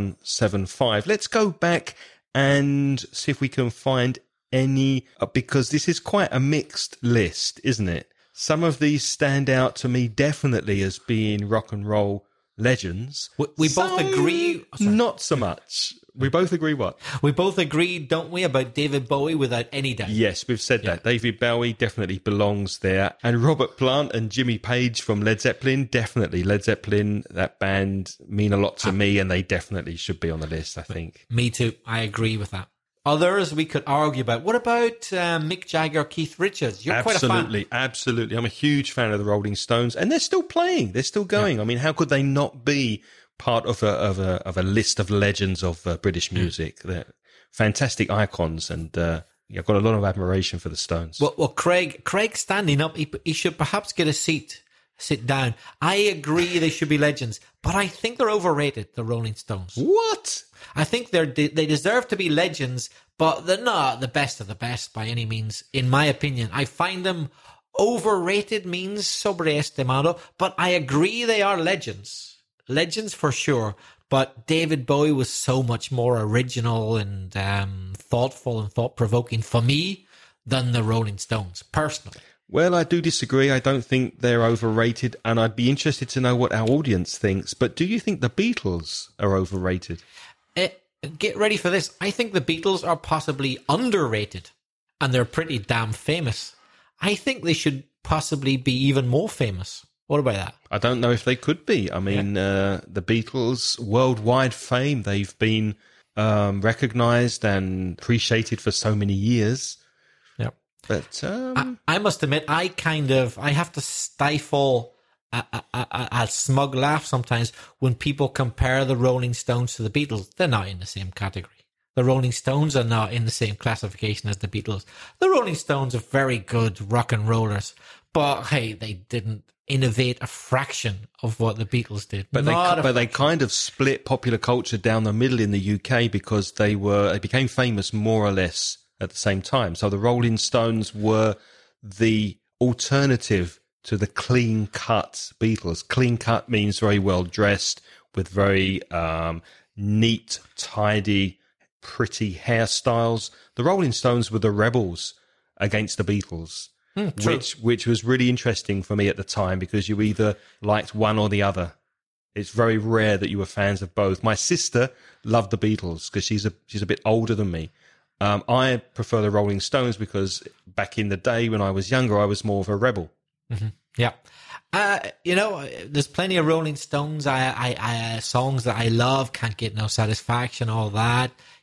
Speaker 1: 175. Let's go back and see if we can find any, because this is quite a mixed list, isn't it? Some of these stand out to me definitely as being rock and roll legends.
Speaker 2: We, we both
Speaker 1: Some
Speaker 2: agree. oh, sorry.
Speaker 1: Not so much. We both agree what?
Speaker 2: We both agree, don't we, about David Bowie without any doubt?
Speaker 1: Yes, we've said that. David Bowie definitely belongs there. And Robert Plant and Jimmy Page from Led Zeppelin, definitely. Led Zeppelin, that band, mean a lot to me, and they definitely should be on the list, I think.
Speaker 2: Me too. I agree with that. Others we could argue about. What about uh, Mick Jagger, Keith Richards? You're
Speaker 1: absolutely,
Speaker 2: quite a fan.
Speaker 1: Absolutely. I'm a huge fan of the Rolling Stones, and they're still playing. They're still going. Yeah. I mean, how could they not be part of a of a of a list of legends of uh, British music? Mm. They're fantastic icons, and uh, yeah, I've got a lot of admiration for the Stones.
Speaker 2: Well, well, Craig, Craig standing up, he, he should perhaps get a seat, sit down. I agree they should be legends, but I think they're overrated, the Rolling Stones.
Speaker 1: What?
Speaker 2: I think they're they deserve to be legends, but they're not the best of the best by any means, in my opinion. I find them overrated, means sobreestimado, but I agree they are legends. Legends for sure, but David Bowie was so much more original and um, thoughtful and thought-provoking for me than the Rolling Stones, personally.
Speaker 1: Well, I do disagree. I don't think they're overrated, and I'd be interested to know what our audience thinks. But do you think the Beatles are overrated?
Speaker 2: Uh, get ready for this. I think the Beatles are possibly underrated, and they're pretty damn famous. I think they should possibly be even more famous. What about that?
Speaker 1: I don't know if they could be. I mean, yeah. uh, the Beatles, worldwide fame, they've been um, recognised and appreciated for so many years.
Speaker 2: Yep.
Speaker 1: But um...
Speaker 2: I, I must admit, I kind of, I have to stifle a, a, a, a smug laugh sometimes when people compare the Rolling Stones to the Beatles. They're not in the same category. The Rolling Stones are not in the same classification as the Beatles. The Rolling Stones are very good rock and rollers, but hey, they didn't innovate a fraction of what the Beatles did.
Speaker 1: But they, but they kind of split popular culture down the middle in the U K because they were they became famous more or less at the same time. So the Rolling Stones were the alternative to the clean-cut Beatles. Clean-cut means very well dressed with very um, neat, tidy, pretty hairstyles. The Rolling Stones were the rebels against the Beatles. Mm, which which was really interesting for me at the time because you either liked one or the other. It's very rare that you were fans of both. My sister loved the Beatles because she's a she's a bit older than me. Um, I prefer the Rolling Stones because back in the day when I was younger, I was more of a rebel.
Speaker 2: Mm-hmm. Yeah, uh, you know, there's plenty of Rolling Stones I, I, I songs that I love. Can't Get No Satisfaction, all that.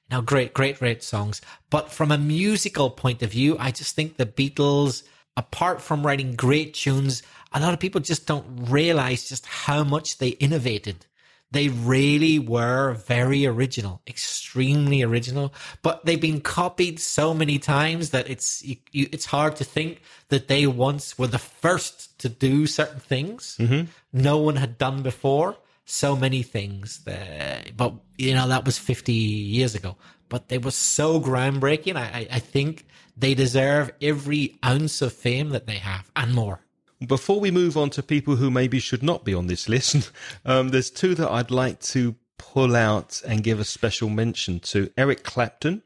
Speaker 2: Now, great, great, great songs. But from a musical point of view, I just think the Beatles, apart from writing great tunes, a lot of people just don't realize just how much they innovated. They really were very original, extremely original, but they've been copied so many times that it's you, you, it's hard to think that they once were the first to do certain things mm-hmm. no one had done before. So many things, that, but you know that was fifty years ago. But they were so groundbreaking. I, I, I think they deserve every ounce of fame that they have and more.
Speaker 1: Before we move on to people who maybe should not be on this list, um, there's two that I'd like to pull out and give a special mention to: Eric Clapton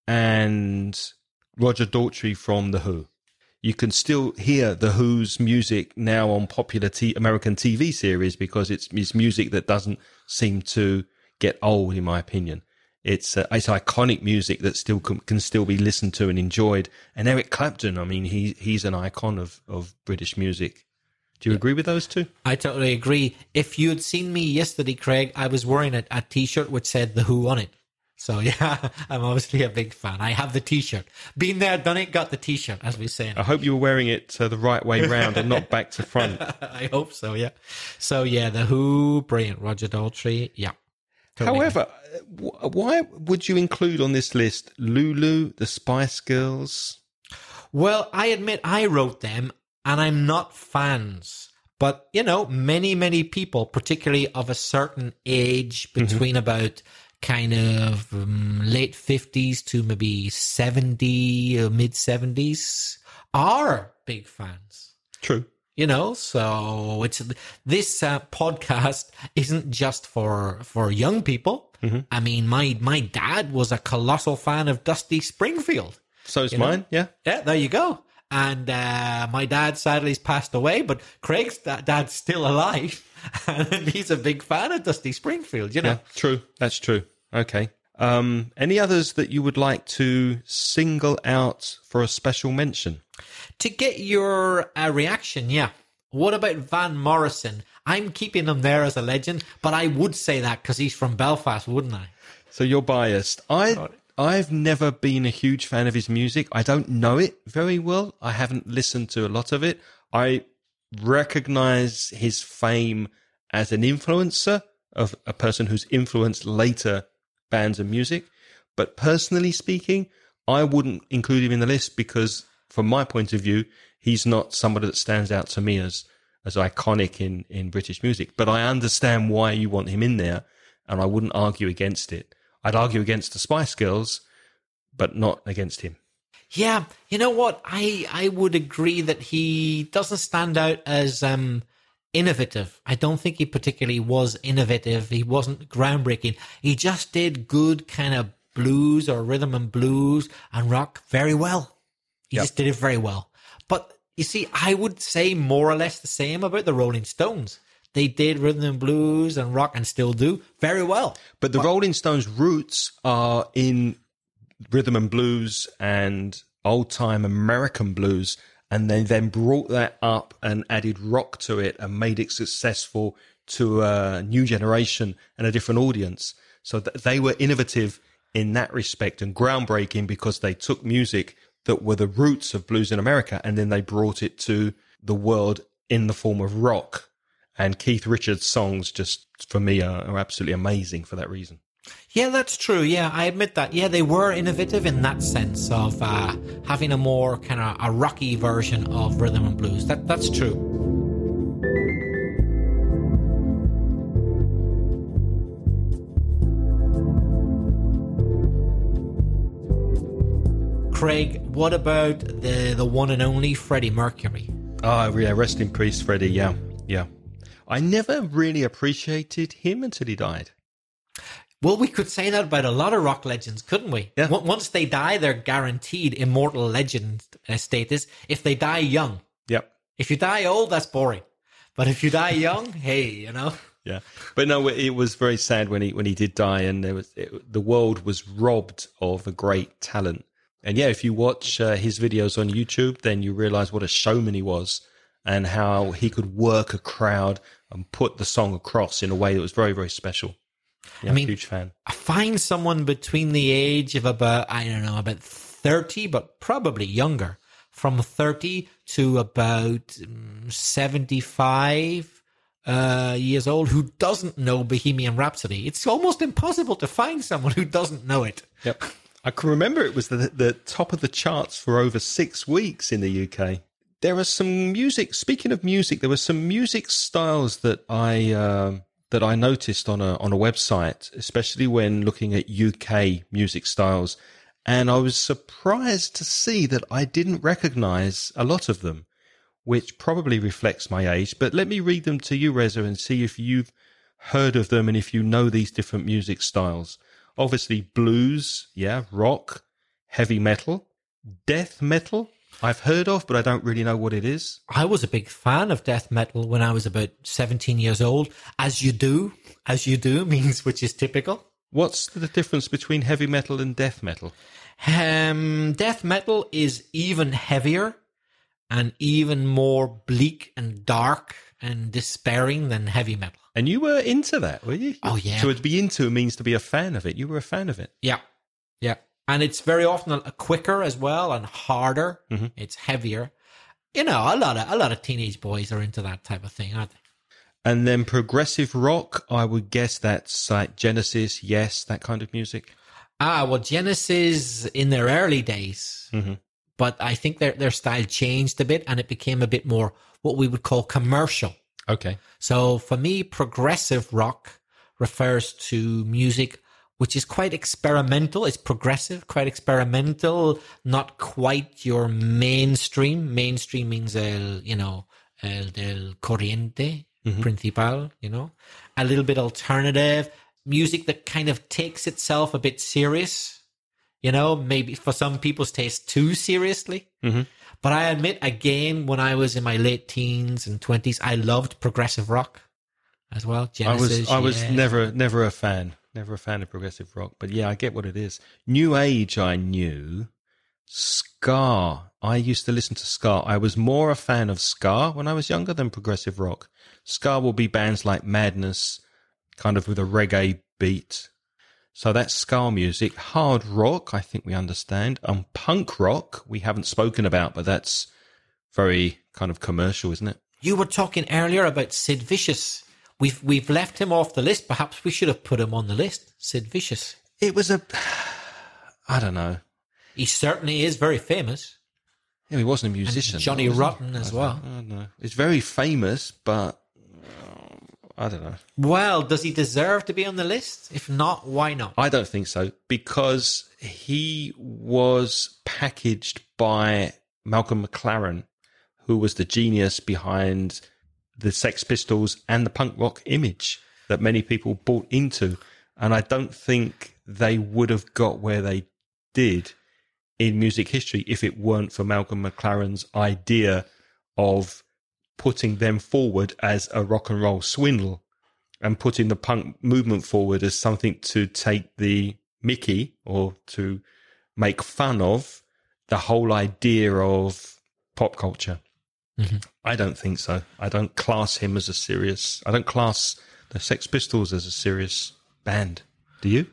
Speaker 1: and Roger Daltrey from The Who. You can still hear The Who's music now on popular t- American T V series because it's, it's music that doesn't seem to get old, in my opinion. It's uh, it's iconic music that still can, can still be listened to and enjoyed. And Eric Clapton, I mean, he he's an icon of, of British music. Do you yeah. agree with those two?
Speaker 2: I totally agree. If you had seen me yesterday, Craig, I was wearing a, a T-shirt which said The Who on it. So, yeah, I'm obviously a big fan. I have the T-shirt. Been there, done it, got the T-shirt, as we say.
Speaker 1: I hope you were wearing it uh, the right way round and not back to front.
Speaker 2: I hope so, yeah. So, yeah, The Who, brilliant. Roger Daltrey, yeah.
Speaker 1: Totally. However, why would you include on this list Lulu, the Spice Girls?
Speaker 2: Well, I admit I wrote them, and I'm not fans. But, you know, many, many people, particularly of a certain age, between mm-hmm. about kind of um, late fifties to maybe seventy or mid seventies, are big fans.
Speaker 1: True.
Speaker 2: You know, so it's this uh, podcast isn't just for for young people. Mm-hmm. I mean, my my dad was a colossal fan of Dusty Springfield.
Speaker 1: So is mine, know? yeah.
Speaker 2: Yeah, there you go. And uh, my dad sadly has passed away, but Craig's da- dad's still alive, and he's a big fan of Dusty Springfield. You know,
Speaker 1: yeah, true. That's true. Okay. Um, any others that you would like to single out for a special mention?
Speaker 2: To get your uh, reaction, yeah. What about Van Morrison? I'm keeping him there as a legend, but I would say that because he's from Belfast, wouldn't I?
Speaker 1: So you're biased. I, I've never been a huge fan of his music. I don't know it very well. I haven't listened to a lot of it. I recognize his fame as an influencer, of a person who's influenced later bands and music. But personally speaking, I wouldn't include him in the list because, from my point of view, he's not somebody that stands out to me as as iconic in, in British music. But I understand why you want him in there, and I wouldn't argue against it. I'd argue against the Spice Girls, but not against him.
Speaker 2: Yeah, you know what? I, I would agree that he doesn't stand out as um, innovative. I don't think he particularly was innovative. He wasn't groundbreaking. He just did good kind of blues or rhythm and blues and rock very well. He yep. just did it very well. But you see, I would say more or less the same about the Rolling Stones. They did rhythm and blues and rock and still do very well.
Speaker 1: But the but, Rolling Stones' roots are in rhythm and blues and old-time American blues, and they then brought that up and added rock to it and made it successful to a new generation and a different audience. So th- they were innovative in that respect and groundbreaking because they took music that were the roots of blues in America and then they brought it to the world in the form of rock. And Keith Richards' songs just, for me, are, are absolutely amazing for that reason.
Speaker 2: Yeah, that's true. Yeah, I admit that. Yeah, they were innovative in that sense of uh, having a more kind of a rocky version of rhythm and blues. That That's true. Craig, what about the, the one and only Freddie Mercury?
Speaker 1: Oh, yeah, rest in peace, Freddie. Yeah, yeah. I never really appreciated him until he died.
Speaker 2: Well, we could say that about a lot of rock legends, couldn't we?
Speaker 1: Yeah.
Speaker 2: Once they die, they're guaranteed immortal legend status if they die young.
Speaker 1: Yep.
Speaker 2: If you die old, that's boring. But if you die young, hey, you know.
Speaker 1: Yeah. But no, it was very sad when he when he did die, and there was it, the world was robbed of a great talent. And yeah, if you watch uh, his videos on YouTube, then you realize what a showman he was and how he could work a crowd and put the song across in a way that was very, very special. Yeah,
Speaker 2: I mean,
Speaker 1: huge fan.
Speaker 2: I find someone between the age of about, I don't know, about thirty, but probably younger, from thirty to about um, seventy-five uh, years old, who doesn't know Bohemian Rhapsody. It's almost impossible to find someone who doesn't know it.
Speaker 1: Yep. I can remember it was the, the top of the charts for over six weeks in the U K. There are some music, speaking of music, there were some music styles that I... Um, that I noticed on a on a website, especially when looking at U K music styles, and I was surprised to see that I didn't recognize a lot of them, which probably reflects my age. But let me read them to you, Reza, and see if you've heard of them and if you know these different music styles. Obviously, blues, yeah, rock, heavy metal, death metal, I've heard of, but I don't really know what it is.
Speaker 2: I was a big fan of death metal when I was about seventeen years old, as you do, as you do means which is typical.
Speaker 1: What's the difference between heavy metal and death metal?
Speaker 2: Um, death metal is even heavier and even more bleak and dark and despairing than heavy metal.
Speaker 1: And you were into that, were you?
Speaker 2: Oh, yeah.
Speaker 1: So to be into means to be a fan of it. You were a fan of it.
Speaker 2: Yeah, yeah. And it's very often a quicker as well and harder.
Speaker 1: Mm-hmm.
Speaker 2: It's heavier. You know, a lot of a lot of teenage boys are into that type of thing, aren't they?
Speaker 1: And then progressive rock, I would guess that's like Genesis, Yes, that kind of music.
Speaker 2: Ah, well, Genesis in their early days,
Speaker 1: Mm-hmm.
Speaker 2: but I think their their style changed a bit and it became a bit more what we would call commercial.
Speaker 1: Okay.
Speaker 2: So for me, progressive rock refers to music which is quite experimental. It's progressive, quite experimental, not quite your mainstream. Mainstream means el, you know, el del corriente
Speaker 1: Mm-hmm.
Speaker 2: principal, you know, a little bit alternative music that kind of takes itself a bit serious, you know, maybe for some people's taste too seriously.
Speaker 1: Mm-hmm.
Speaker 2: But I admit, again, when I was in my late teens and twenties, I loved progressive rock as well. Genesis,
Speaker 1: I was, I was
Speaker 2: yeah.
Speaker 1: never, never a fan, never a fan of progressive rock. But yeah, I get what it is. New Age, I knew. Ska, I used to listen to ska. I was more a fan of ska when I was younger than progressive rock. Ska will be bands like Madness, kind of with a reggae beat. So that's ska music. Hard rock, I think we understand. Um, punk rock, we haven't spoken about, but that's very kind of commercial, isn't it?
Speaker 2: You were talking earlier about Sid Vicious. We've we've left him off the list. Perhaps we should have put him on the list. Sid Vicious.
Speaker 1: It was a, I don't know.
Speaker 2: He certainly is very famous.
Speaker 1: Yeah, he wasn't a musician.
Speaker 2: And Johnny
Speaker 1: was he?
Speaker 2: Rotten as
Speaker 1: I
Speaker 2: well.
Speaker 1: don't, I don't know. It's very famous, but uh, I don't know.
Speaker 2: Well, does he deserve to be on the list? If not, why not?
Speaker 1: I don't think so, because he was packaged by Malcolm McLaren, who was the genius behind the Sex Pistols and the punk rock image that many people bought into. And I don't think they would have got where they did in music history if it weren't for Malcolm McLaren's idea of putting them forward as a rock and roll swindle and putting the punk movement forward as something to take the mickey or to make fun of the whole idea of pop culture.
Speaker 2: Mm-hmm.
Speaker 1: I don't think so. I don't class him as a serious, I don't class the Sex Pistols as a serious band. Do you?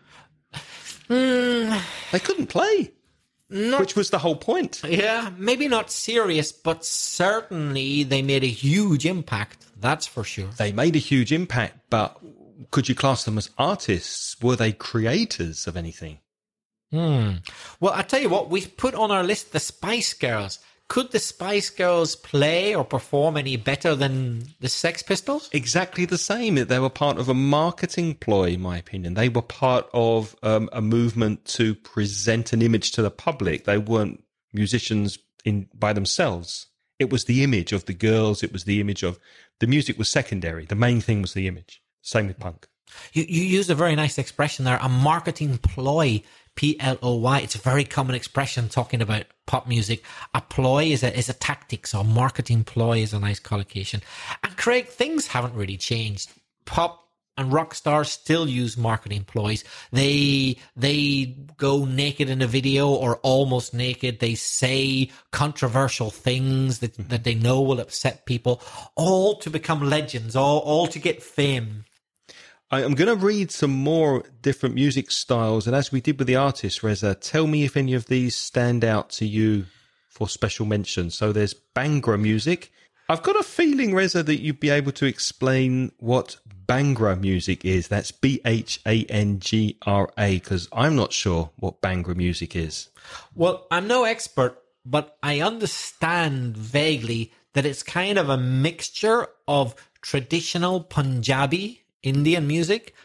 Speaker 2: Mm,
Speaker 1: They couldn't play.
Speaker 2: not,
Speaker 1: Which was the whole point.
Speaker 2: yeah, maybe not serious, but certainly they made a huge impact. That's for sure.
Speaker 1: They made a huge impact, but could you class them as artists? Were they creators of anything?
Speaker 2: Hmm. Well, I tell you what, we've put on our list the Spice Girls. Could the Spice Girls play or perform any better than the Sex Pistols?
Speaker 1: Exactly the same. They were part of a marketing ploy, in my opinion. They were part of um, a movement to present an image to the public. They weren't musicians in by themselves. It was the image of the girls. It was the image of the music was secondary. The main thing was the image. Same with punk.
Speaker 2: You, you used a very nice expression there, a marketing ploy, P L O Y. It's a very common expression talking about pop music. A ploy is a, is a tactic, so a marketing ploy is a nice collocation. And Craig, things haven't really changed. Pop and rock stars still use marketing ploys. They, they go naked in a video or almost naked. They say controversial things that, that they know will upset people, all to become legends, all, all to get fame.
Speaker 1: I, I'm going to read some more different music styles, and as we did with the artists, Reza, tell me if any of these stand out to you for special mention. So there's Bhangra music. I've got a feeling, Reza, that you'd be able to explain what Bhangra music is. That's B H A N G R A, because I'm not sure what Bhangra music is.
Speaker 2: Well, I'm no expert, but I understand vaguely that it's kind of a mixture of traditional Punjabi Indian music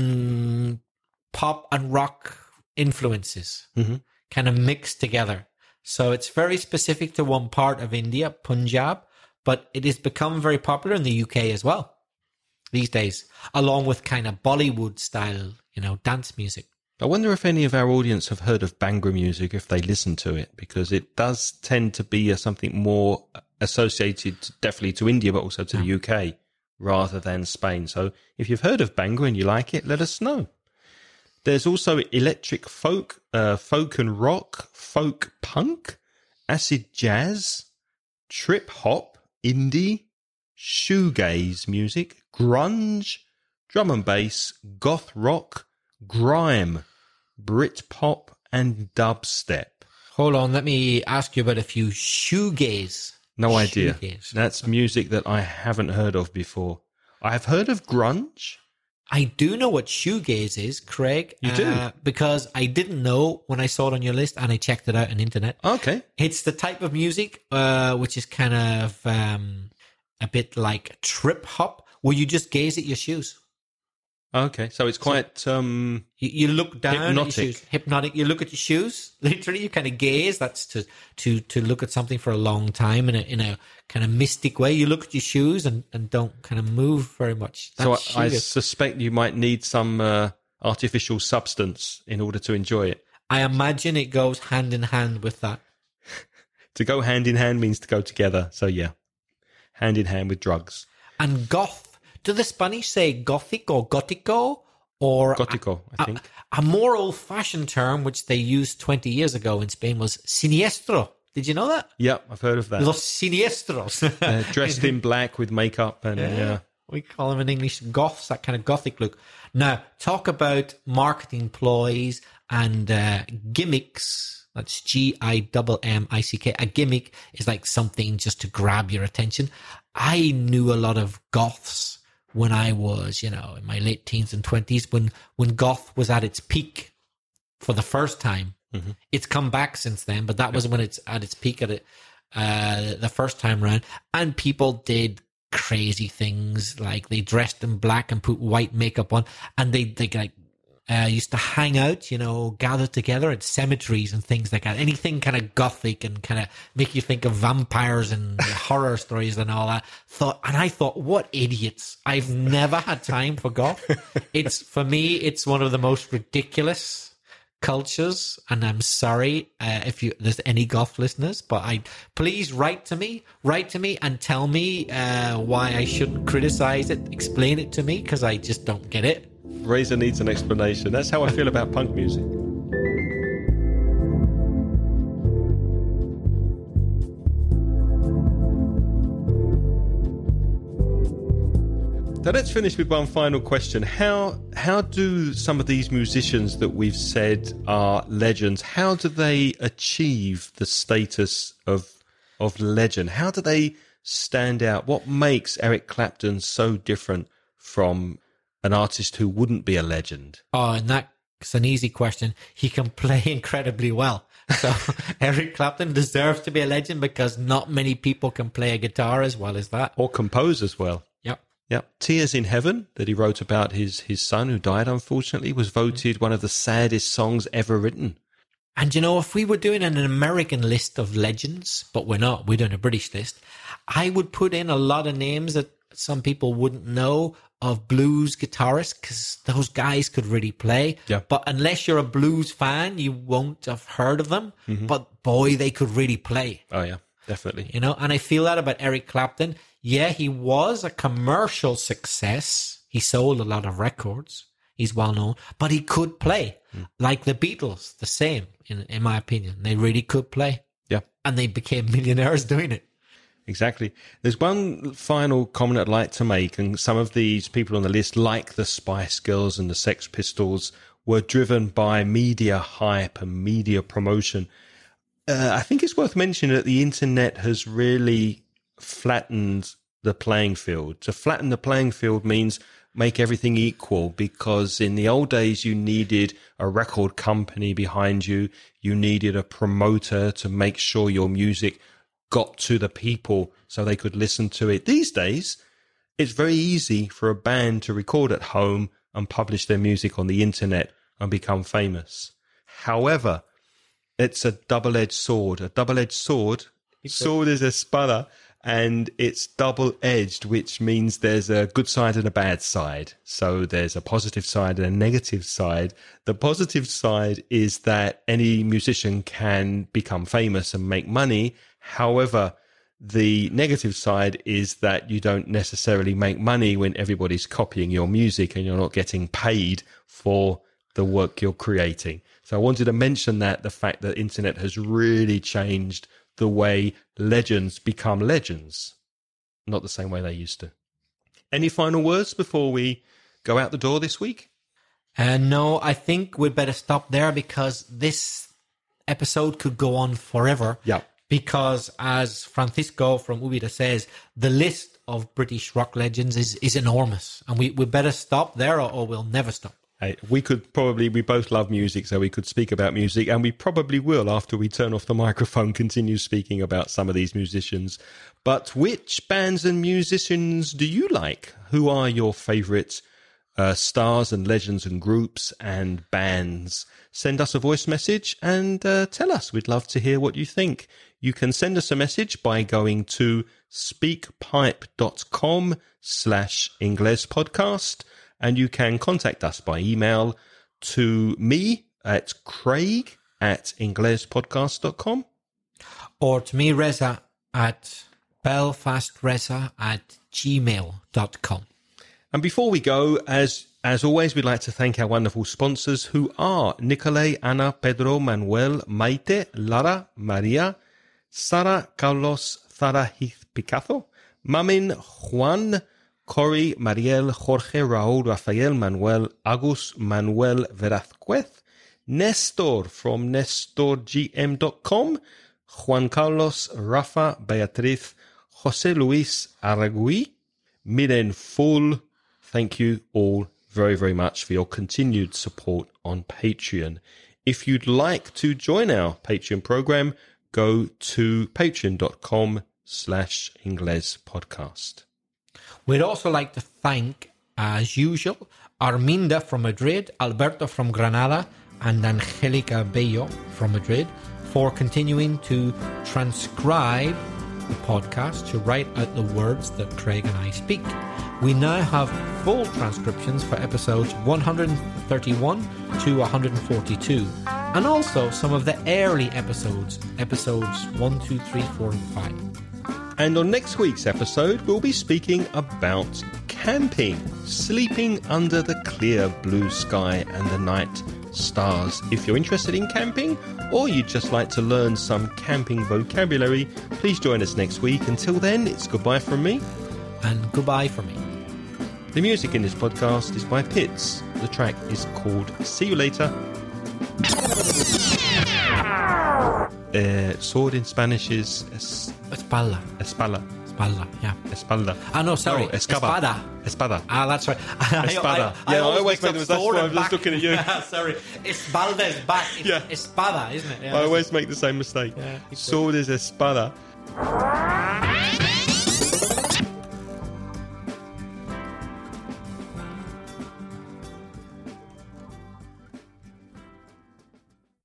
Speaker 2: and pop and rock influences, mm-hmm. kind of mixed together. So it's very specific to one part of India, Punjab, but it has become very popular in the U K as well these days, along with kind of Bollywood style, you know, dance music.
Speaker 1: I wonder if any of our audience have heard of Bhangra music, if they listen to it, because it does tend to be a, something more associated definitely to India, but also to yeah. the U K rather than Spain. So if you've heard of Bhangra and you like it, let us know. There's also electric folk, uh, folk and rock, folk punk, acid jazz, trip hop, indie, shoegaze music, grunge, drum and bass, goth rock, grime, Britpop, and dubstep.
Speaker 2: Hold on, let me ask you about a few shoegaze.
Speaker 1: No idea.
Speaker 2: Shoegaze.
Speaker 1: That's music that I haven't heard of before. I have heard of grunge.
Speaker 2: I do know what shoegaze is, Craig.
Speaker 1: You do?
Speaker 2: Uh, because I didn't know when I saw it on your list and I checked it out on the internet.
Speaker 1: Okay.
Speaker 2: It's the type of music uh, which is kind of um, a bit like trip hop, where you just gaze at your shoes.
Speaker 1: Okay, so it's quite
Speaker 2: so
Speaker 1: um,
Speaker 2: you, you look down
Speaker 1: hypnotic.
Speaker 2: At your shoes. Hypnotic. You look at your shoes. Literally, you kind of gaze. That's to to to look at something for a long time in a in a kind of mystic way. You look at your shoes and, and don't kind of move very much. That's
Speaker 1: so I, I suspect you might need some uh, artificial substance in order to enjoy it.
Speaker 2: I imagine it goes hand in hand with that.
Speaker 1: To go hand in hand means to go together. So yeah, hand in hand with drugs.
Speaker 2: And goth. Do the Spanish say gothic or gotico? Or
Speaker 1: Gotico, I think.
Speaker 2: A, a more old-fashioned term, which they used twenty years ago in Spain, was siniestro. Did you know that?
Speaker 1: Yeah, I've heard of that.
Speaker 2: Los siniestros.
Speaker 1: uh, dressed in black with makeup and
Speaker 2: yeah.
Speaker 1: yeah.
Speaker 2: We call them in English goths, that kind of gothic look. Now, talk about marketing ploys and uh, gimmicks. That's G I M M I C K. A gimmick is like something just to grab your attention. I knew a lot of goths when I was, you know, in my late teens and twenties, when, when goth was at its peak for the first time. Mm-hmm. It's come back since then, but that was when it's at its peak at it, uh, the first time around. And people did crazy things, like they dressed in black and put white makeup on, and they, they like, uh, used to hang out, you know, gather together at cemeteries and things like that. Anything kind of gothic and kind of make you think of vampires and horror stories and all that. Thought, and I thought, what idiots. I've never had time for goth. It's, for me, it's one of the most ridiculous cultures. And I'm sorry, uh, if you, there's any goth listeners, but I, please write to me, write to me and tell me, uh, why I shouldn't criticize it. Explain it to me, because I just don't get it.
Speaker 1: Razor needs an explanation. That's how I feel about punk music. So let's finish with one final question. How how do some of these musicians that we've said are legends, how do they achieve the status of of legend? How do they stand out? What makes Eric Clapton so different from an artist who wouldn't be a legend?
Speaker 2: Oh, and that's an easy question. He can play incredibly well. So Eric Clapton deserves to be a legend because not many people can play a guitar as well as that.
Speaker 1: Or compose as well.
Speaker 2: Yep.
Speaker 1: Yep. Tears in Heaven, that he wrote about his, his son who died, unfortunately, was voted one of the saddest songs ever written.
Speaker 2: And, you know, if we were doing an American list of legends, but we're not, we're doing a British list, I would put in a lot of names that some people wouldn't know of blues guitarists, because those guys could really play.
Speaker 1: Yeah.
Speaker 2: But unless you're a blues fan, you won't have heard of them. Mm-hmm. But boy, they could really play.
Speaker 1: Oh, yeah, definitely.
Speaker 2: You know, and I feel that about Eric Clapton. Yeah, he was a commercial success. He sold a lot of records. He's well known, but he could play. Mm. Like the Beatles, the same, in, in my opinion. They really could play.
Speaker 1: Yeah.
Speaker 2: And they became millionaires doing it.
Speaker 1: Exactly. There's one final comment I'd like to make, and some of these people on the list, like the Spice Girls and the Sex Pistols, were driven by media hype and media promotion. Uh, I think it's worth mentioning that the internet has really flattened the playing field. To flatten the playing field means make everything equal, because in the old days you needed a record company behind you, you needed a promoter to make sure your music got to the people so they could listen to it. These days, it's very easy for a band to record at home and publish their music on the internet and become famous. However, it's a double-edged sword. A double-edged sword, sword is espada, and it's double-edged, which means there's a good side and a bad side. So there's a positive side and a negative side. The positive side is that any musician can become famous and make money. However, the negative side is that you don't necessarily make money when everybody's copying your music and you're not getting paid for the work you're creating. So I wanted to mention that, the fact that internet has really changed the way legends become legends. Not the same way they used to. Any final words before we go out the door this week?
Speaker 2: Uh, no, I think we'd better stop there, because this episode could go on forever.
Speaker 1: Yeah.
Speaker 2: Because, as Francisco from Ubita says, the list of British rock legends is, is enormous. And we, we better stop there, or, or we'll never stop.
Speaker 1: Hey, we could probably, we both love music, so we could speak about music, and we probably will, after we turn off the microphone, continue speaking about some of these musicians. But which bands and musicians do you like? Who are your favourite uh, stars and legends and groups and bands? Send us a voice message and uh, tell us. We'd love to hear what you think. You can send us a message by going to speakpipe.com slash Ingles podcast, and you can contact us by email to me at craig at inglespodcast dot com.
Speaker 2: Or to me, Reza, at belfastreza at gmail dot com.
Speaker 1: And before we go, as as always, we'd like to thank our wonderful sponsors, who are Nicolay, Ana, Pedro, Manuel, Maite, Lara, Maria, Sara, Carlos, Zara, Heath, Picazo, Mamin, Juan, Cory, Mariel, Jorge, Raúl, Rafael, Manuel, Agus, Manuel Verazquez, Nestor from nestor g m dot com, Juan Carlos, Rafa, Beatriz, José Luis Aragui, Miren Full. Thank you all very, very much for your continued support on Patreon. If you'd like to join our Patreon program, go to patreon.com slash Ingles podcast.
Speaker 2: We'd also like to thank, as usual, Arminda from Madrid, Alberto from Granada, and Angelica Bello from Madrid for continuing to transcribe the podcast to write out the words that Craig and I speak. We now have full transcriptions for episodes one thirty-one to one forty-two, and also some of the early episodes, episodes one, two, three, four, and five.
Speaker 1: And on next week's episode, we'll be speaking about camping, sleeping under the clear blue sky and the night stars. If you're interested in camping, or you'd just like to learn some camping vocabulary, please join us next week. Until then, it's goodbye from me.
Speaker 2: And goodbye from me.
Speaker 1: The music in this podcast is by Pitts. The track is called See You Later. Uh, sword in Spanish is es-
Speaker 2: Espalda.
Speaker 1: espalda.
Speaker 2: Espalda, yeah.
Speaker 1: Espalda.
Speaker 2: Ah, no, sorry.
Speaker 1: No, escapa.
Speaker 2: Espada.
Speaker 1: Espada.
Speaker 2: Ah, that's right.
Speaker 1: Espada. Yeah, I always make them. That's why I'm just looking at you.
Speaker 2: Sorry. Espalda is back. It's
Speaker 1: Yeah.
Speaker 2: Espada, isn't it? Yeah,
Speaker 1: I always make the same mistake.
Speaker 2: Yeah,
Speaker 1: Sword is espada.